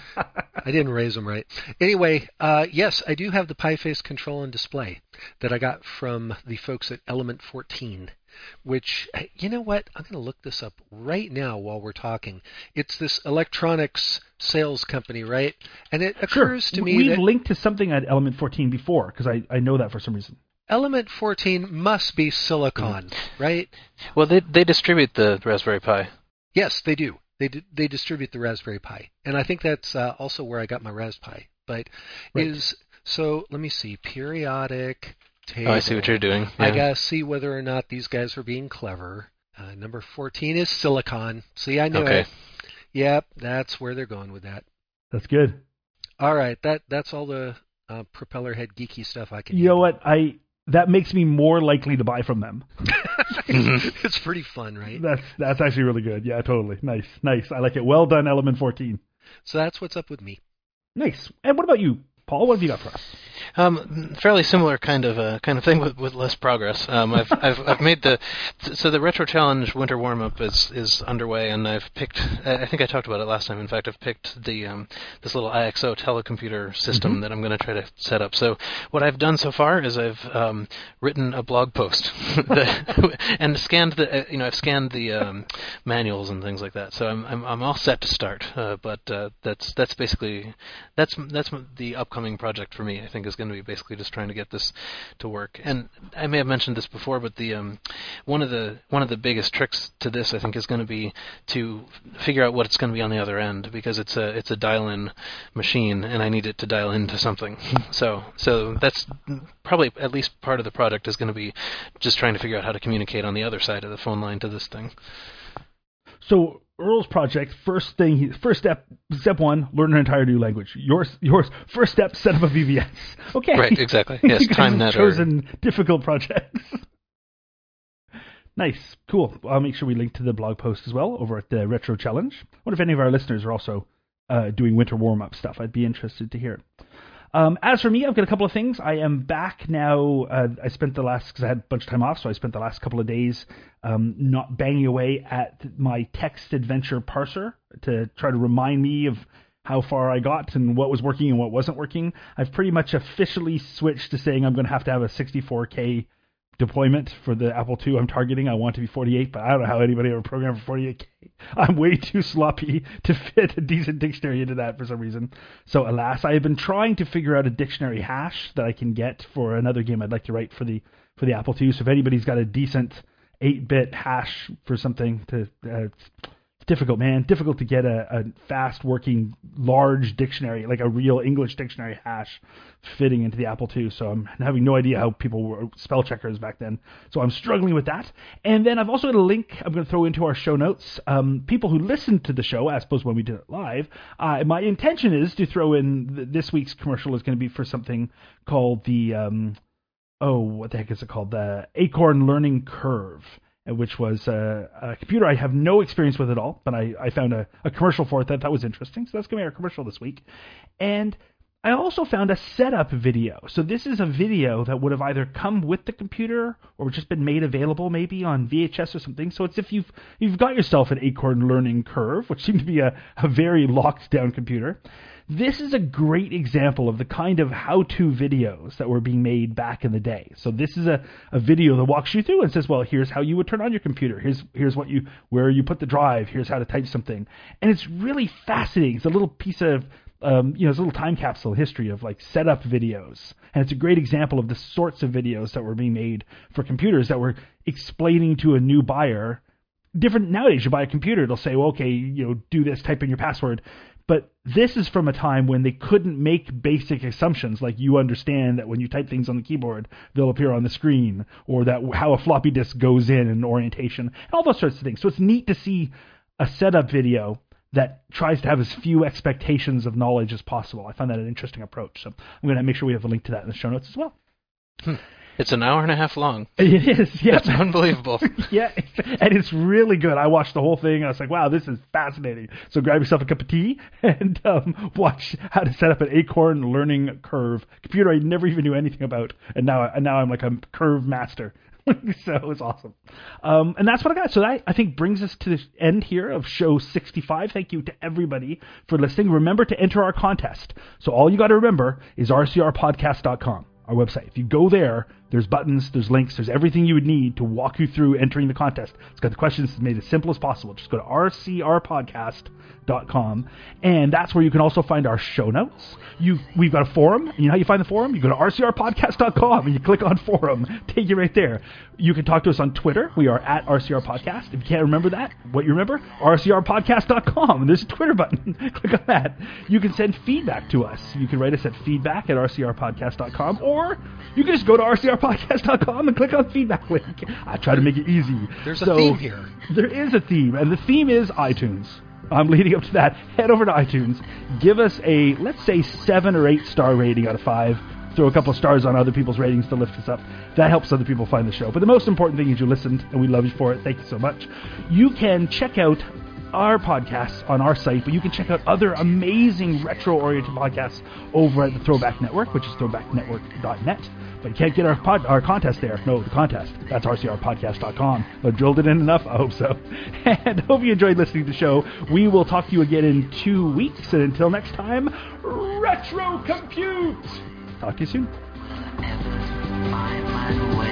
I didn't raise them right. Anyway, uh, yes, I do have the PiFace control and display that I got from the folks at Element fourteen. Which, you know what? I'm going to look this up right now while we're talking. It's this electronics sales company, right? And it occurs sure. to me We've that... We've linked to something at Element fourteen before, because I, I know that for some reason. Element fourteen must be Silicon, mm-hmm. right? Well, they they distribute the Raspberry Pi. Yes, they do. They d- they distribute the Raspberry Pi. And I think that's uh, also where I got my Raspberry Pi. But right. is... So, let me see. Periodic... Table. Oh, I see what you're doing. Yeah. I gotta see whether or not these guys are being clever. Uh, number fourteen is Silicon. See, I knew okay. it. Yep, that's where they're going with that. That's good. All right, that that's all the uh, propeller head geeky stuff I can. You know what? I that makes me more likely to buy from them. It's pretty fun, right? That's that's actually really good. Yeah, totally. Nice, nice. I like it. Well done, Element fourteen. So that's what's up with me. Nice. And what about you, Paul? What have you got for us? Um, fairly similar kind of uh, kind of thing with, with less progress. Um, I've I've I've made the so the Retro Challenge Winter Warm Up is is underway, and I've picked. I think I talked about it last time. In fact, I've picked the um, this little I X O telecomputer system mm-hmm. that I'm going to try to set up. So what I've done so far is I've um, written a blog post that, and scanned the uh, you know I've scanned the um, manuals and things like that. So I'm I'm I'm all set to start. Uh, but uh, that's that's basically that's that's the upcoming project for me. I think is going to be basically just trying to get this to work. And I may have mentioned this before, but the um, one of the one of the biggest tricks to this, I think, is going to be to figure out what it's going to be on the other end, because it's a it's a dial-in machine, and I need it to dial into something. so so that's probably at least part of the project is going to be just trying to figure out how to communicate on the other side of the phone line to this thing. So Earl's project, first thing, first step, step one, learn an entire new language. Yours, yours, first step, set up a V V S. Okay. Right, exactly. Yes, TimeNet. Chosen difficult projects. Nice, cool. I'll make sure we link to the blog post as well over at the Retro Challenge. I wonder if any of our listeners are also uh, doing winter warm-up stuff. I'd be interested to hear. Um, as for me, I've got a couple of things. I am back now. Uh, I spent the last, because I had a bunch of time off, so I spent the last couple of days um, not banging away at my text adventure parser to try to remind me of how far I got and what was working and what wasn't working. I've pretty much officially switched to saying I'm going to have to have a sixty-four K deployment for the Apple two I'm targeting. I want to be forty-eight, but I don't know how anybody ever programmed for forty-eight K. I'm way too sloppy to fit a decent dictionary into that for some reason. So alas, I have been trying to figure out a dictionary hash that I can get for another game I'd like to write for the for the Apple two. So if anybody's got a decent eight-bit hash for something, to uh, it's difficult, man. Difficult to get a, a fast-working, large dictionary, like a real English dictionary hash fitting into the Apple two. So I'm having no idea how people were spell checkers back then. So I'm struggling with that. And then I've also got a link I'm going to throw into our show notes. Um, people who listen to the show, as opposed to when we did it live, uh, my intention is to throw in th- this week's commercial is going to be for something called the, um, oh, what the heck is it called? The Acorn Learning Curve, which was a, a computer I have no experience with at all, but I, I found a, a commercial for it that that was interesting. So that's going to be our commercial this week. And I also found a setup video. So this is a video that would have either come with the computer or just been made available maybe on V H S or something. So it's if you've you've got yourself an Acorn Learning Curve, which seemed to be a, a very locked down computer. This is a great example of the kind of how-to videos that were being made back in the day. So this is a, a video that walks you through and says, well, here's how you would turn on your computer. Here's here's what you where you put the drive. Here's how to type something. And it's really fascinating. It's a little piece of, um, you know, it's a little time capsule history of like setup videos. And it's a great example of the sorts of videos that were being made for computers that were explaining to a new buyer. Different nowadays, you buy a computer, it'll say, well, okay, you know, do this, type in your password. But this is from a time when they couldn't make basic assumptions, like you understand that when you type things on the keyboard, they'll appear on the screen, or that how a floppy disk goes in and orientation, and all those sorts of things. So it's neat to see a setup video that tries to have as few expectations of knowledge as possible. I find that an interesting approach. So I'm going to make sure we have a link to that in the show notes as well. Hmm. It's an hour and a half long. It is, yeah. That's unbelievable. Yeah, and it's really good. I watched the whole thing, and I was like, wow, this is fascinating. So grab yourself a cup of tea and um, watch how to set up an Acorn Learning Curve computer I never even knew anything about, and now, and now I'm like a curve master. So it was awesome. Um, and that's what I got. So that, I think, brings us to the end here of show sixty-five. Thank you to everybody for listening. Remember to enter our contest. So all you got to remember is r c r podcast dot com. Our website. If you go there, there's buttons, there's links, there's everything you would need to walk you through entering the contest. It's got the questions made as simple as possible. Just go to r c r podcast dot com, and that's where you can also find our show notes. You, we've got a forum, and you know how you find the forum? You go to r c r podcast dot com, and you click on forum. Take you right there. You can talk to us on Twitter. We are at R C R Podcast. If you can't remember that, what you remember, r c r podcast dot com, and there's a Twitter button. Click on that. You can send feedback to us. You can write us at feedback at r c r podcast dot com, or you can just go to r c r podcast dot com and click on feedback link. I try to make it easy. There's so, a theme here. There is a theme, and the theme is iTunes. I'm leading up to that. Head over to iTunes. Give us a, let's say, seven or eight star rating out of five. Throw a couple of stars on other people's ratings to lift us up. That helps other people find the show. But the most important thing is you listened, and we love you for it. Thank you so much. You can check out our podcasts on our site, but you can check out other amazing retro-oriented podcasts over at the Throwback Network, which is throwback network dot net. But you can't get our pod, our contest there. No, the contest. That's r c r podcast dot com. I drilled it in enough? I hope so. And I hope you enjoyed listening to the show. We will talk to you again in two weeks. And until next time, Retro Compute! Talk to you soon. Ever find my way